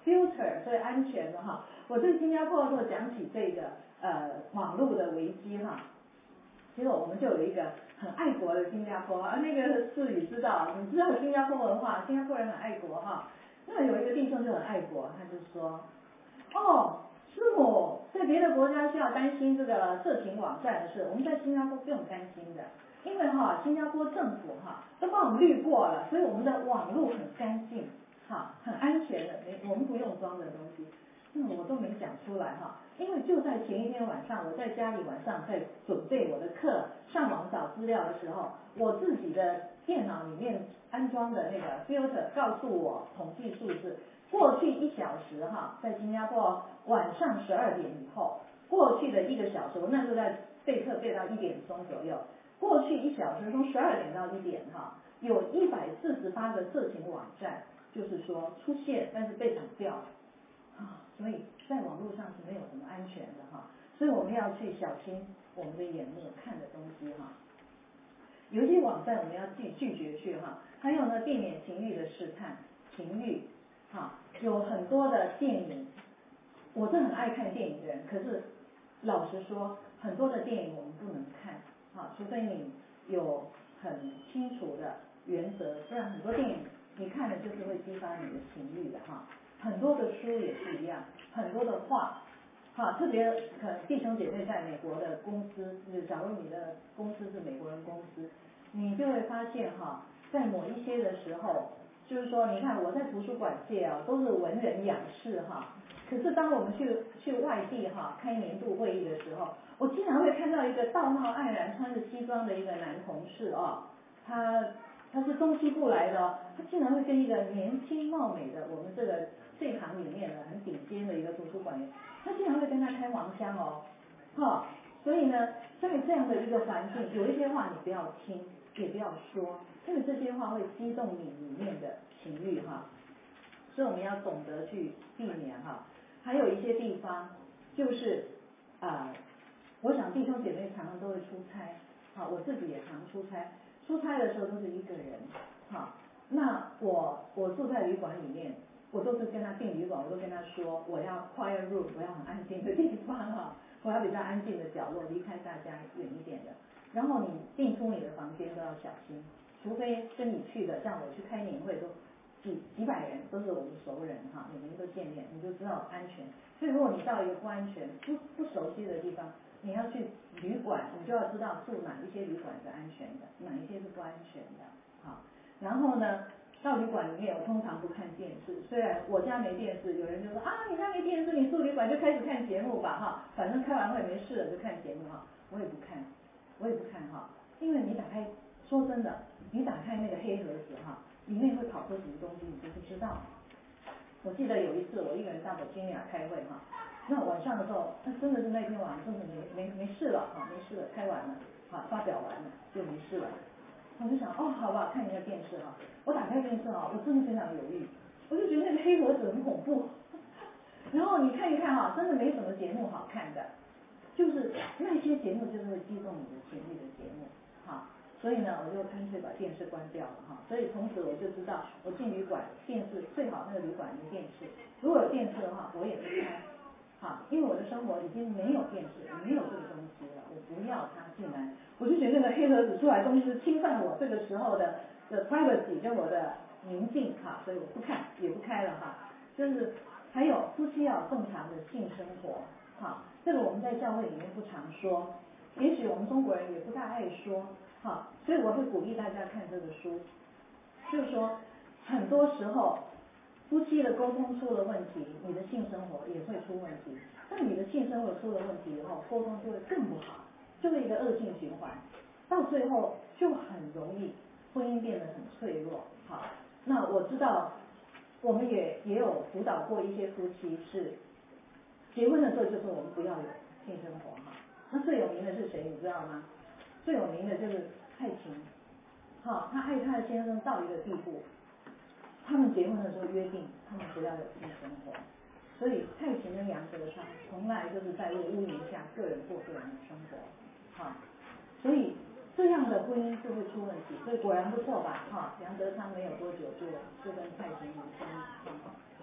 filter 最安全的哈。我在新加坡的时候讲起这个呃网络的危机哈，结果我们就有一个很爱国的新加坡啊，那个是你知道，你知道新加坡文化，新加坡人很爱国哈。那有一个弟兄就很爱国，他就说，哦，师母，在别的国家需要担心这个色情网站的事，我们在新加坡不用担心的，因为哈新加坡政府哈都帮我们滤过了，所以我们的网络很干净，哈，很安全的，没我们不用装的东西。那我都没讲出来哈，因为就在前一天晚上，我在家里晚上在准备我的课，上网找资料的时候，我自己的电脑里面安装的那个 filter 告诉我统计数字，过去一小时哈，在新加坡晚上十二点以后，过去的一个小时，我那时候在备课备到一点钟左右，过去一小时从十二点到一点哈，有一百四十八个色情网站，就是说出现，但是被挡掉。啊，所以在网络上是没有什么安全的哈，所以我们要去小心我们的眼目看的东西哈。有一些网站我们要拒拒绝去哈，还有呢，避免情欲的试探，情欲哈，有很多的电影，我是很爱看电影的人，可是老实说，很多的电影我们不能看哈，除非你有很清楚的原则，不然很多电影你看了就是会激发你的情欲的哈。很多的书也是一样，很多的话，哈，特别可能弟兄姐妹在美国的公司，就假如你的公司是美国人公司，你就会发现哈，在某一些的时候，就是说，你看我在图书馆界啊，都是文人雅士哈，可是当我们去去外地哈开年度会议的时候，我经常会看到一个道貌岸然、穿着西装的一个男同事啊，他他是中西部来的，他竟然会跟一个年轻貌美的我们这个这一行里面的很顶尖的一个图书馆员，他竟然会跟他开黄腔哦，哈，所以呢，在这样的一个环境，有一些话你不要听，也不要说，因为这些话会激动你里面的情欲哈，所以我们要懂得去避免哈。还有一些地方就是啊、呃，我想弟兄姐妹常常都会出差，好，我自己也常出差，出差的时候都是一个人，好，那我我住在旅馆里面。我都是跟他订旅馆，我都跟他说我要 quiet room， 我要很安静的地方哈，我要比较安静的角落，离开大家远一点的。然后你订出你的房间都要小心，除非跟你去的，像我去开年会都几几百人，都是我们熟人哈，每年都见面，你就知道安全。所以如果你到一个不安全、不不熟悉的地方，你要去旅馆，你就要知道住哪一些旅馆是安全的，哪一些是不安全的，好。然后呢？到旅馆里面，我通常不看电视。虽然我家没电视，有人就说啊，你家没电视，你住旅馆就开始看节目吧，哈，反正开完会没事了就看节目哈。我也不看，我也不看哈，因为你打开，说真的，你打开那个黑盒子哈，里面会跑出什么东西你就不知道。我记得有一次我一个人到北京雅开会哈，那晚上的时候，那真的是那天晚上真的没没没事了哈，没事了，开完了，好发表完了就没事了。我就想哦，好吧，看一下电视哈。我打开电视啊，我真的非常犹豫，我就觉得那个黑盒子很恐怖。然后你看一看哈，真的没什么节目好看的，就是那些节目就是会激动你的情绪的节目，哈。所以呢，我就干脆把电视关掉了哈。所以从此我就知道，我进旅馆电视最好那个旅馆没电视，如果有电视的话，我也不开。好，因为我的生活已经没有电视，没有这个东西了，我不要它进来。我就觉得那个黑盒子出来的东西是侵犯我这个时候的的 privacy 跟我的宁静哈，所以我不看也不开了哈。就是还有夫妻要正常的性生活，哈，这个我们在教会里面不常说，也许我们中国人也不大爱说，哈，所以我会鼓励大家看这个书，就是说很多时候。夫妻的沟通出了问题，你的性生活也会出问题。当你的性生活出了问题以后，沟通就会更不好，就会一个恶性循环，到最后就很容易婚姻变得很脆弱。好，那我知道我们也也有辅导过一些夫妻是结婚的时候就说我们不要有性生活哈。那最有名的是谁你知道吗？最有名的就是蔡琴，好，她爱她的先生到一个地步。他们结婚的时候约定，他们不要有性生活，所以蔡琴跟杨德昌从来就是在一个屋檐下个人过个人的生活，好，所以这样的婚姻就会出问题。所以果然不错吧，哈，杨德昌没有多久就就跟蔡琴离婚，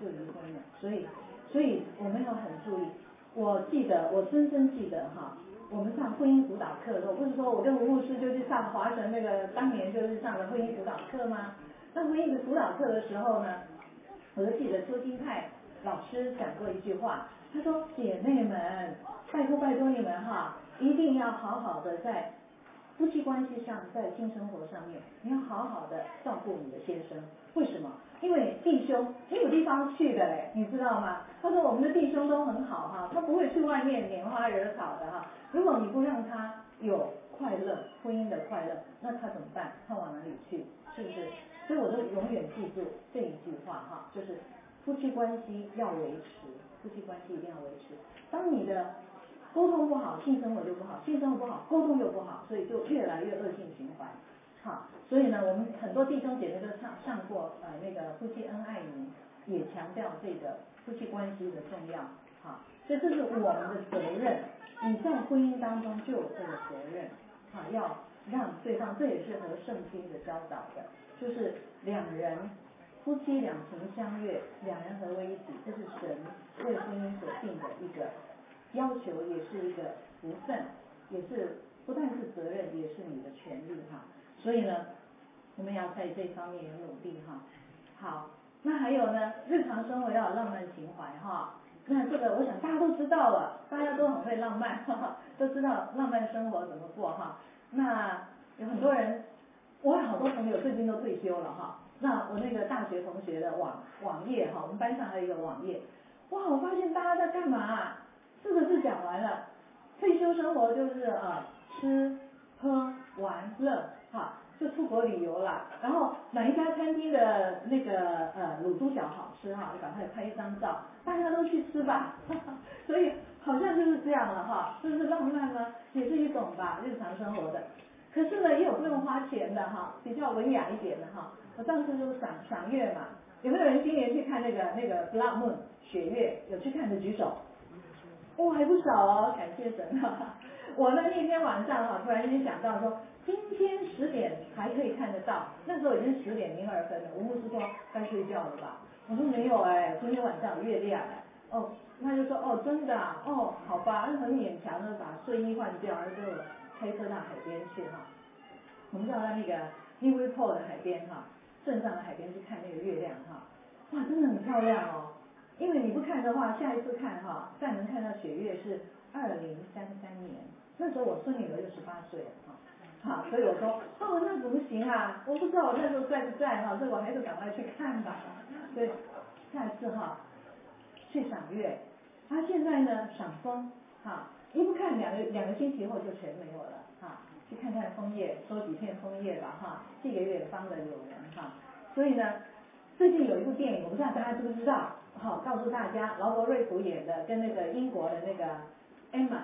就离婚了。所以，所以我们要很注意。我记得，我深深记得哈，我们上婚姻辅导课的时候，不是说我跟吴牧师就去上华神那个当年就是上了婚姻辅导课吗？那婚姻的辅导课的时候呢，我就记得邱金泰老师讲过一句话，他说：“姐妹们，拜托拜托你们哈，一定要好好的在夫妻关系上，在性生活上面，你要好好的照顾你的先生。为什么？因为弟兄没有地方去的嘞，你知道吗？他说我们的弟兄都很好哈，他不会去外面拈花惹草的哈。如果你不让他有快乐，婚姻的快乐，那他怎么办？他往哪里去？是不是？所以我都永远记住这一句话哈，就是夫妻关系要维持，夫妻关系一定要维持。当你的沟通不好，性生活就不好，性生活不好，沟通又不好，所以就越来越恶性循环。好，所以呢，我们很多弟兄姐妹都上上过呃那个夫妻恩爱营，也强调这个夫妻关系的重要。好，所以这是我们的责任，你在婚姻当中就有这个责任。好，要让对方，这也是和圣经的教导的，就是两人夫妻两情相悦，两人合为一体，这是神为婚姻所定的一个要求，也是一个福分，也是不但是责任，也是你的权利哈。所以呢，我们要在这方面有努力哈。好，那还有呢，日常生活要有浪漫情怀哈。那这个我想大家都知道了，大家都很会浪漫，哈哈，都知道浪漫生活怎么过哈。那有很多人，我有好多朋友最近都退休了哈。那我那个大学同学的网网页哈，我们班上还有一个网页，哇，我发现大家在干嘛啊？四个字讲完了，退休生活就是啊吃喝玩乐哈，就出国旅游啦，然后哪一家餐厅的那个呃卤猪脚好吃哈，就赶快拍一张照，大家都去吃吧，哈哈，所以好像就是这样了哈，这是浪漫吗？也是一种吧，日常生活的。可是呢，也有不用花钱的哈，比较文雅一点的哈。我上次就是赏赏月嘛，有没有人今年去看那个那个 Blood Moon 雪月？有去看的举手。哦，还不少哦，感谢神哈。我呢那天晚上哈，突然间想到说，今天十点还可以看得到，那时候已经十点零二分了。吴牧师说该睡觉了吧？我说没有哎，今天晚上有月亮哎。哦，他就说哦真的啊，哦好吧，那很勉强的把睡衣换掉，然后就开车到海边去哈。我们到了那个 Newport 的海边哈，镇上的海边去看那个月亮哈，哇，真的很漂亮哦。因为你不看的话，下一次看哈，再能看到雪月是二零三三年，那时候我孙女儿就十八岁了哈，好，所以我说哦，那怎么行啊？我不知道我那时候在不在哈，所以我还是赶快去看吧。所以下一次哈去赏月，他、啊、现在呢赏枫哈，一不看两个两个星期后就全没有了哈，去看看枫叶，收几片枫叶吧哈，寄给远方的友人哈。所以呢，最近有一部电影，我不知道大家知不知道。好，告诉大家，劳勃瑞福演的，跟那个英国的那个 Emma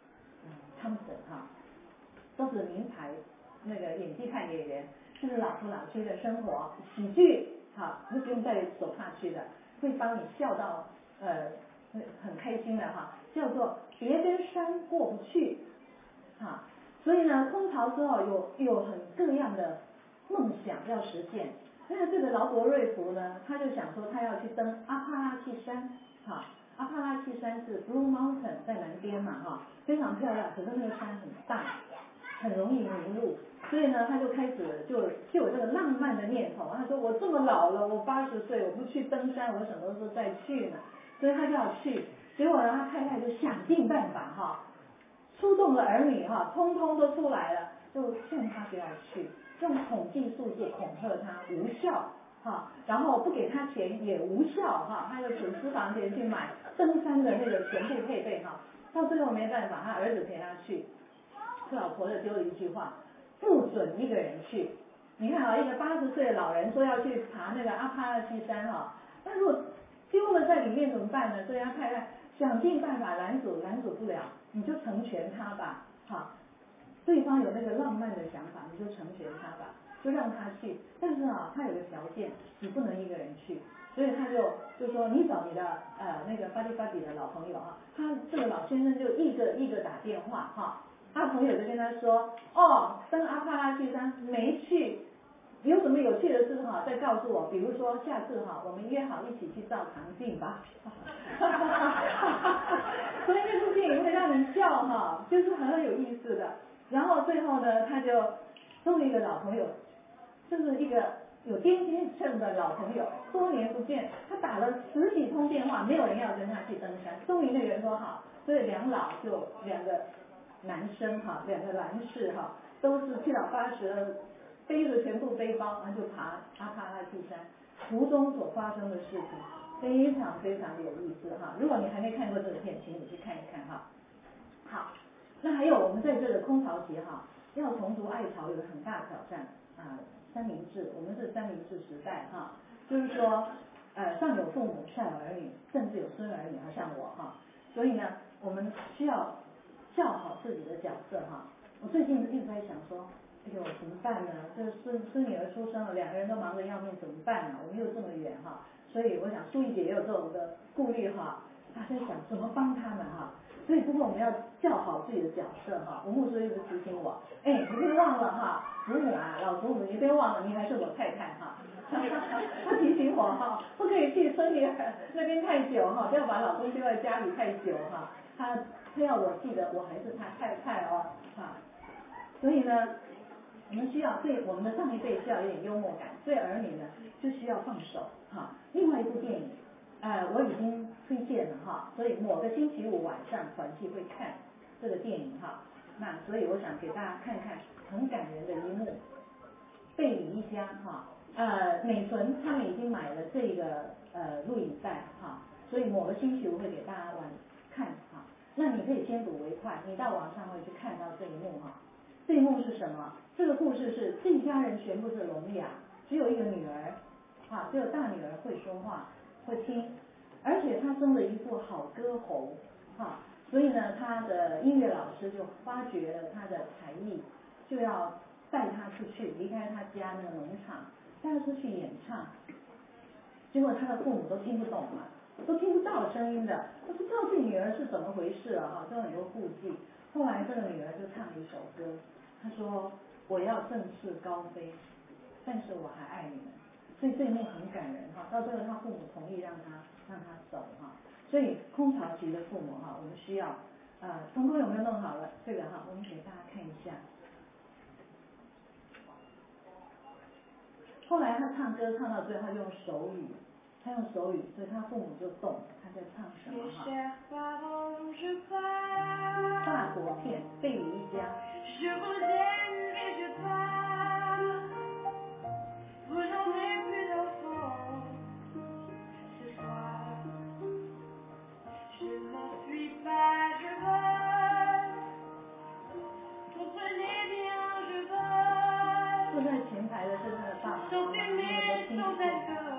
Thompson 哈，都是名牌那个演技派演员，就是老夫老妻的生活喜剧，好，你不用带手帕去的，会帮你笑到呃很开心的哈，叫做别跟山过不去，哈，所以呢，空巢之后有有很各样的梦想要实现。那这个劳勃瑞福呢，他就想说他要去登阿帕拉契山，哈，阿帕拉契山是 Blue Mountain 在南边嘛，哈，非常漂亮，可是那个山很大，很容易迷路，所以呢，他就开始就就有这个浪漫的念头，他说我这么老了，我八十岁，我不去登山，我什么时候再去呢？所以他就要去，结果呢，他太太就想尽办法哈，出动了儿女哈，通通都出来了，就劝他不要去。用统计数字恐吓他无效哈，然后不给他钱也无效哈，他就存私房钱去买登山的那个全部配备哈，到最后没办法，他儿子陪他去，他老婆就丢了一句话，不准一个人去。你看啊，一个八十岁的老人说要去爬那个阿帕拉契山哈，那如果丢了在里面怎么办呢？所以他太太想尽办法拦阻，拦阻不了，你就成全他吧，好。对方有那个浪漫的想法，你就成全他吧，就让他去。但是啊，他有个条件，你不能一个人去，所以他就就说你找你的呃那个巴蒂巴蒂的老朋友啊，他这个老先生就一个一个打电话哈，他朋友就跟他说，哦，登阿帕拉契山没去， 有什么有趣的事哈，再告诉我。比如说下次哈，我们约好一起去照唐镜吧。所以那部电影会让人笑哈，就是很有意思的。然后最后呢，他就终于一个老朋友，就是一个有癫痫症的老朋友，多年不见，他打了十几通电话，没有人要跟他去登山。终于那个人说好，所以两老就两个男生哈，两个男士哈，都是七老八十了，背着全部背包，然后就爬阿帕拉契山。途中所发生的事情非常非常有意思哈。如果你还没看过这个片，请你去看一看哈。好，那还有我们在这个空巢期哈，要重读爱巢有很大挑战啊。三明治，我们是三明治时代哈，就是说呃上有父母，下有儿女，甚至有孙儿女，好像我哈。所以呢，我们需要教好自己的角色哈。我最近一直在想说，哎呦怎么办呢？这孙孙女儿出生了，两个人都忙得要命，怎么办呢？我们又这么远哈，所以我想苏怡姐也有这种的顾虑哈。大家想怎么帮他们哈？所以不过我们要教好自己的角色哈。我牧师一直提醒我，哎，你不要忘了哈，祖母啊，老祖母，你不要忘了，你还是我太太哈。他提醒我哈，不可以去孙女儿那边太久哈，不要把老公丢在家里太久哈。他他要我记得我还是他太太哦哈。所以呢，我们需要对我们的上一辈需要有点幽默感，对儿女呢就需要放手哈。另外一部电影，呃，我已经推荐了哈，所以某个星期五晚上团契会看这个电影哈。那所以我想给大家看看很感人的一幕，贝里一家哈，呃，美纯他们已经买了这个呃录影带哈，所以某个星期五会给大家玩看哈。那你可以先睹为快，你到网上会去看到这一幕哈。这一幕是什么？这个故事是这一家人全部是聋哑，只有一个女儿，啊，只有大女儿会说话，会听，而且她生了一副好歌喉，哈，所以呢，她的音乐老师就发掘了她的才艺，就要带她出去，离开她家那个农场，带她出去演唱。结果她的父母都听不懂嘛，都听不到声音的，都不知道这女儿是怎么回事啊，哈，都很多顾忌。后来这个女儿就唱了一首歌，她说我要振翅高飞，但是我还爱你们。所以这一幕很感人哈，到最后他父母同意让他让他走哈。所以空巢期的父母哈，我们需要呃，成功有没有弄好了？这个哈，我们给大家看一下。后来他唱歌唱到最后，他用手语，他用手语，所以他父母就懂他在唱什么哈。法国片《贝里一家》。坐在前排的是他的爸爸妈妈，他们都听过。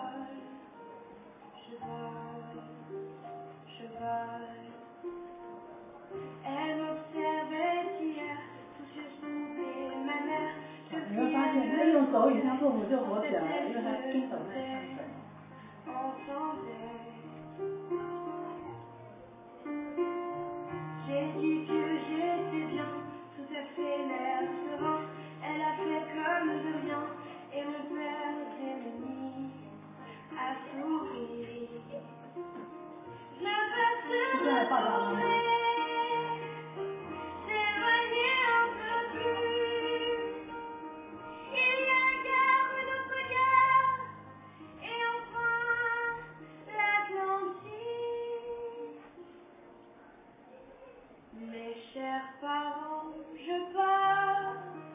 你会发现他用手语，他父母就活起来了，因为他听懂在唱什么。J'ai dit que j'étais bien, tout à fait l'air serein. Elle a fait comme de rien, et mon père d'ennemi a souri. Ne pas se retourner, s'éloigner un peu plus. Il y a un gare, un autre gare, et enfin l'Atlantique. Mes chers parents, je pars,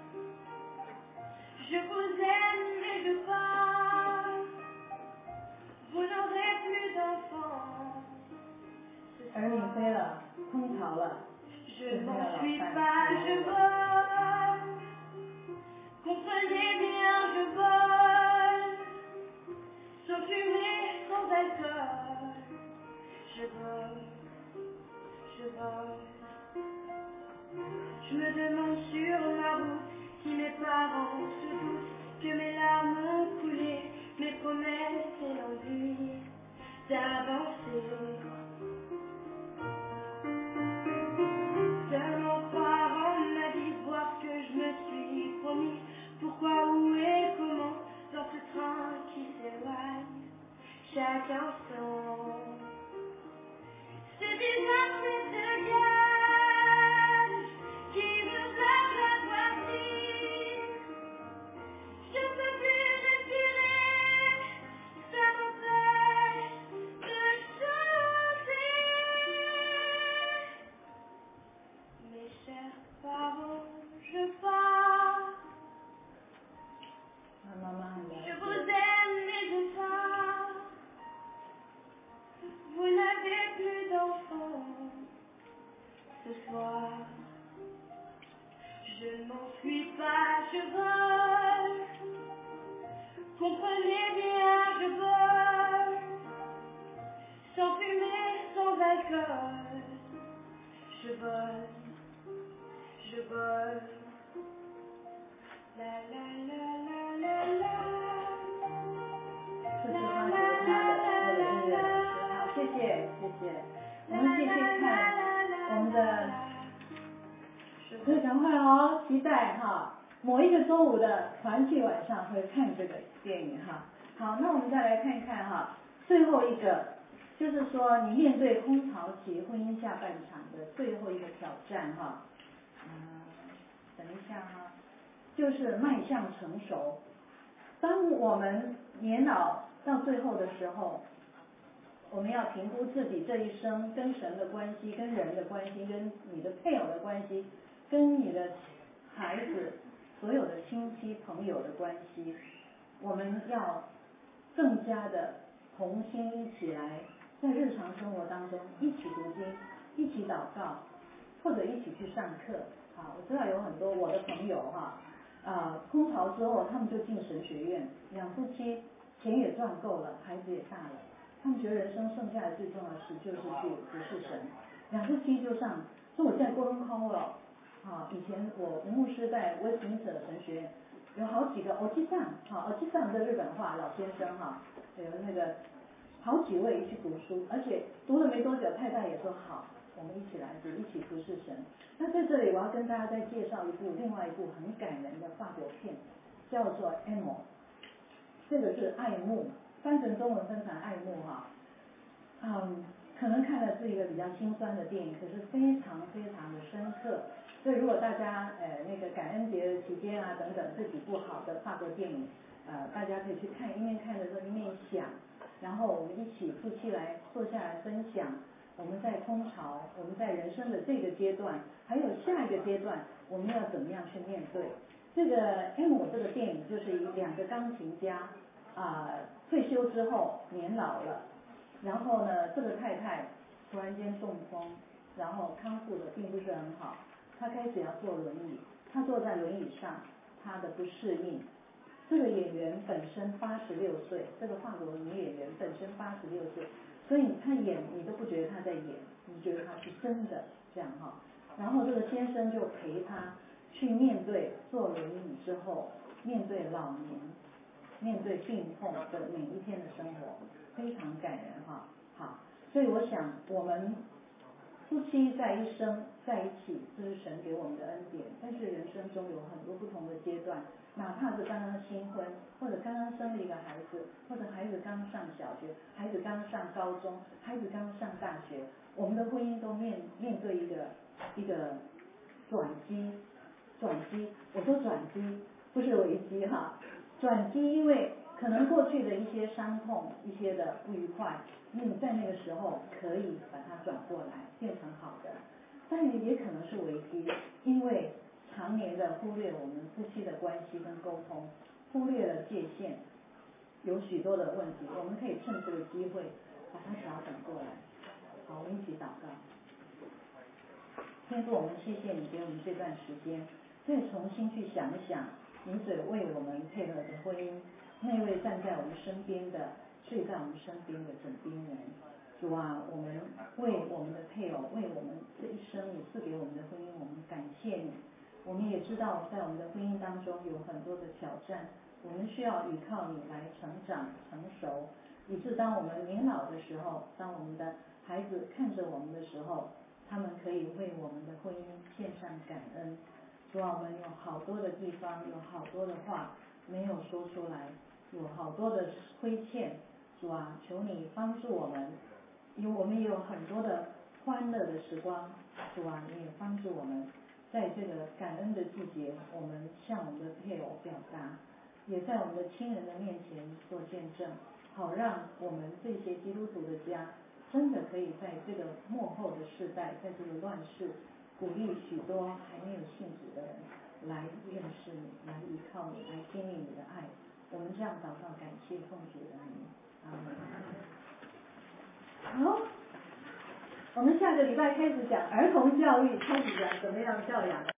je vous aime et je pars, vous n'aurez plus d'enfants. 儿女飞了，空巢了， Je n'en suis pas, je vole, comprenez bien, je vole, sans fumée, sans alcool, je vole, je vole. Je me demande sur ma route si mes parents se doutent que mes larmes ont coulé, mes promesses et l'envie d'avancer. Seulement croire en ma vie, voir ce que je me suis promis, pourquoi, où et comment cher parents, je pars. Je vous aime, mes enfants. Vous n'avez plus d'enfants. Ce soir, je ne m'enfuis pas, je vole. Comprenez bien, je vole. Sans fumée, sans alcool. Je vole, je vole. La la la la la la. 这是他给他的那个音乐老师，好，谢谢谢谢。我们继续看我们的，所以赶快哦，期待哈，某一个周五的团聚晚上会看这个电影哈。好，那我们再来看一看哈，最后一个就是说你面对空巢期婚姻下半场的最后一个挑战哈，嗯，等一下哈，就是迈向成熟。当我们年老到最后的时候，我们要评估自己这一生跟神的关系、跟人的关系、跟你的配偶的关系、跟你的孩子、所有的亲戚朋友的关系，我们要更加的同心一起来，在日常生活当中一起读经、一起祷告，或者一起去上课。啊，我知道有很多我的朋友哈。啊，空巢之后，他们就进神学院，两夫妻钱也赚够了，孩子也大了，他们觉得人生剩下的最重要的事就是去服侍神，两夫妻就上。所以我在 Golden Conwell 啊，以前我牧师在 Westminster 神学院有好几个 Oji-san 啊 Oji-san 的日本话老先生哈，有那个好几位一起读书，而且读了没多久，太太也说好。我们一起来读，一起服侍神。那在这里，我要跟大家再介绍一部另外一部很感人的法国片，叫做《Amour》，这个是爱慕，翻成中文翻成爱慕哈。嗯，可能看的是一个比较心酸的电影，可是非常非常的深刻。所以如果大家呃那个感恩节的期间啊等等这几部好的法国电影，呃大家可以去看，一面看的时候一面想，然后我们一起夫妻来坐下来分享。我们在空巢，我们在人生的这个阶段，还有下一个阶段，我们要怎么样去面对？这个《M》这个电影就是以两个钢琴家啊、呃、退休之后年老了，然后呢，这个太太突然间中风，然后康复的并不是很好，她开始要坐轮椅，她坐在轮椅上，她的不适应。这个演员本身八十六岁，这个法国女演员本身八十六岁。所以他演你都不觉得他在演，你觉得他是真的这样哈。然后这个先生就陪他去面对坐轮椅之后，面对老年，面对病痛的每一天的生活，非常感人哈。好，所以我想我们夫妻在一生在一起，这是神给我们的恩典。但是人生中有很多不同的阶段，哪怕是刚刚新婚，或者刚刚生了一个孩子，或者孩子刚上小学，孩子刚上高中，孩子刚上大学，我们的婚姻都面面对一个一个转机，转机。我说转机不是危机哈，转机，因为可能过去的一些伤痛，一些的不愉快，你在那个时候可以把它转过来，变成好的。但也可能是危机，因为常年的忽略我们夫妻的关系跟沟通，忽略了界限，有许多的问题，我们可以趁这个机会把它调整过来。好，我们一起祷告。天父，我们谢谢你给我们这段时间，再重新去想一想你所为我们配合的婚姻，那位站在我们身边的，睡在我们身边的枕边人。主啊，我们为我们的配偶，为我们这一生你赐给我们的婚姻，我们感谢你。我们也知道在我们的婚姻当中有很多的挑战，我们需要依靠你来成长成熟，以致当我们年老的时候，当我们的孩子看着我们的时候，他们可以为我们的婚姻献上感恩。主啊，我们有好多的地方，有好多的话没有说出来，有好多的亏欠。主啊，求你帮助我们，因为我们也有很多的欢乐的时光。主啊，你也帮助我们，在这个感恩的季节，我们向我们的配偶表达，也在我们的亲人的面前做见证，好让我们这些基督徒的家真的可以在这个末后的世代，在这个乱世鼓励许多还没有信主的人来认识你，来依靠你，来经历你的爱。我们这样祷告，感谢奉主的名，阿门。好，我们下个礼拜开始讲儿童教育，开始讲怎么样教养。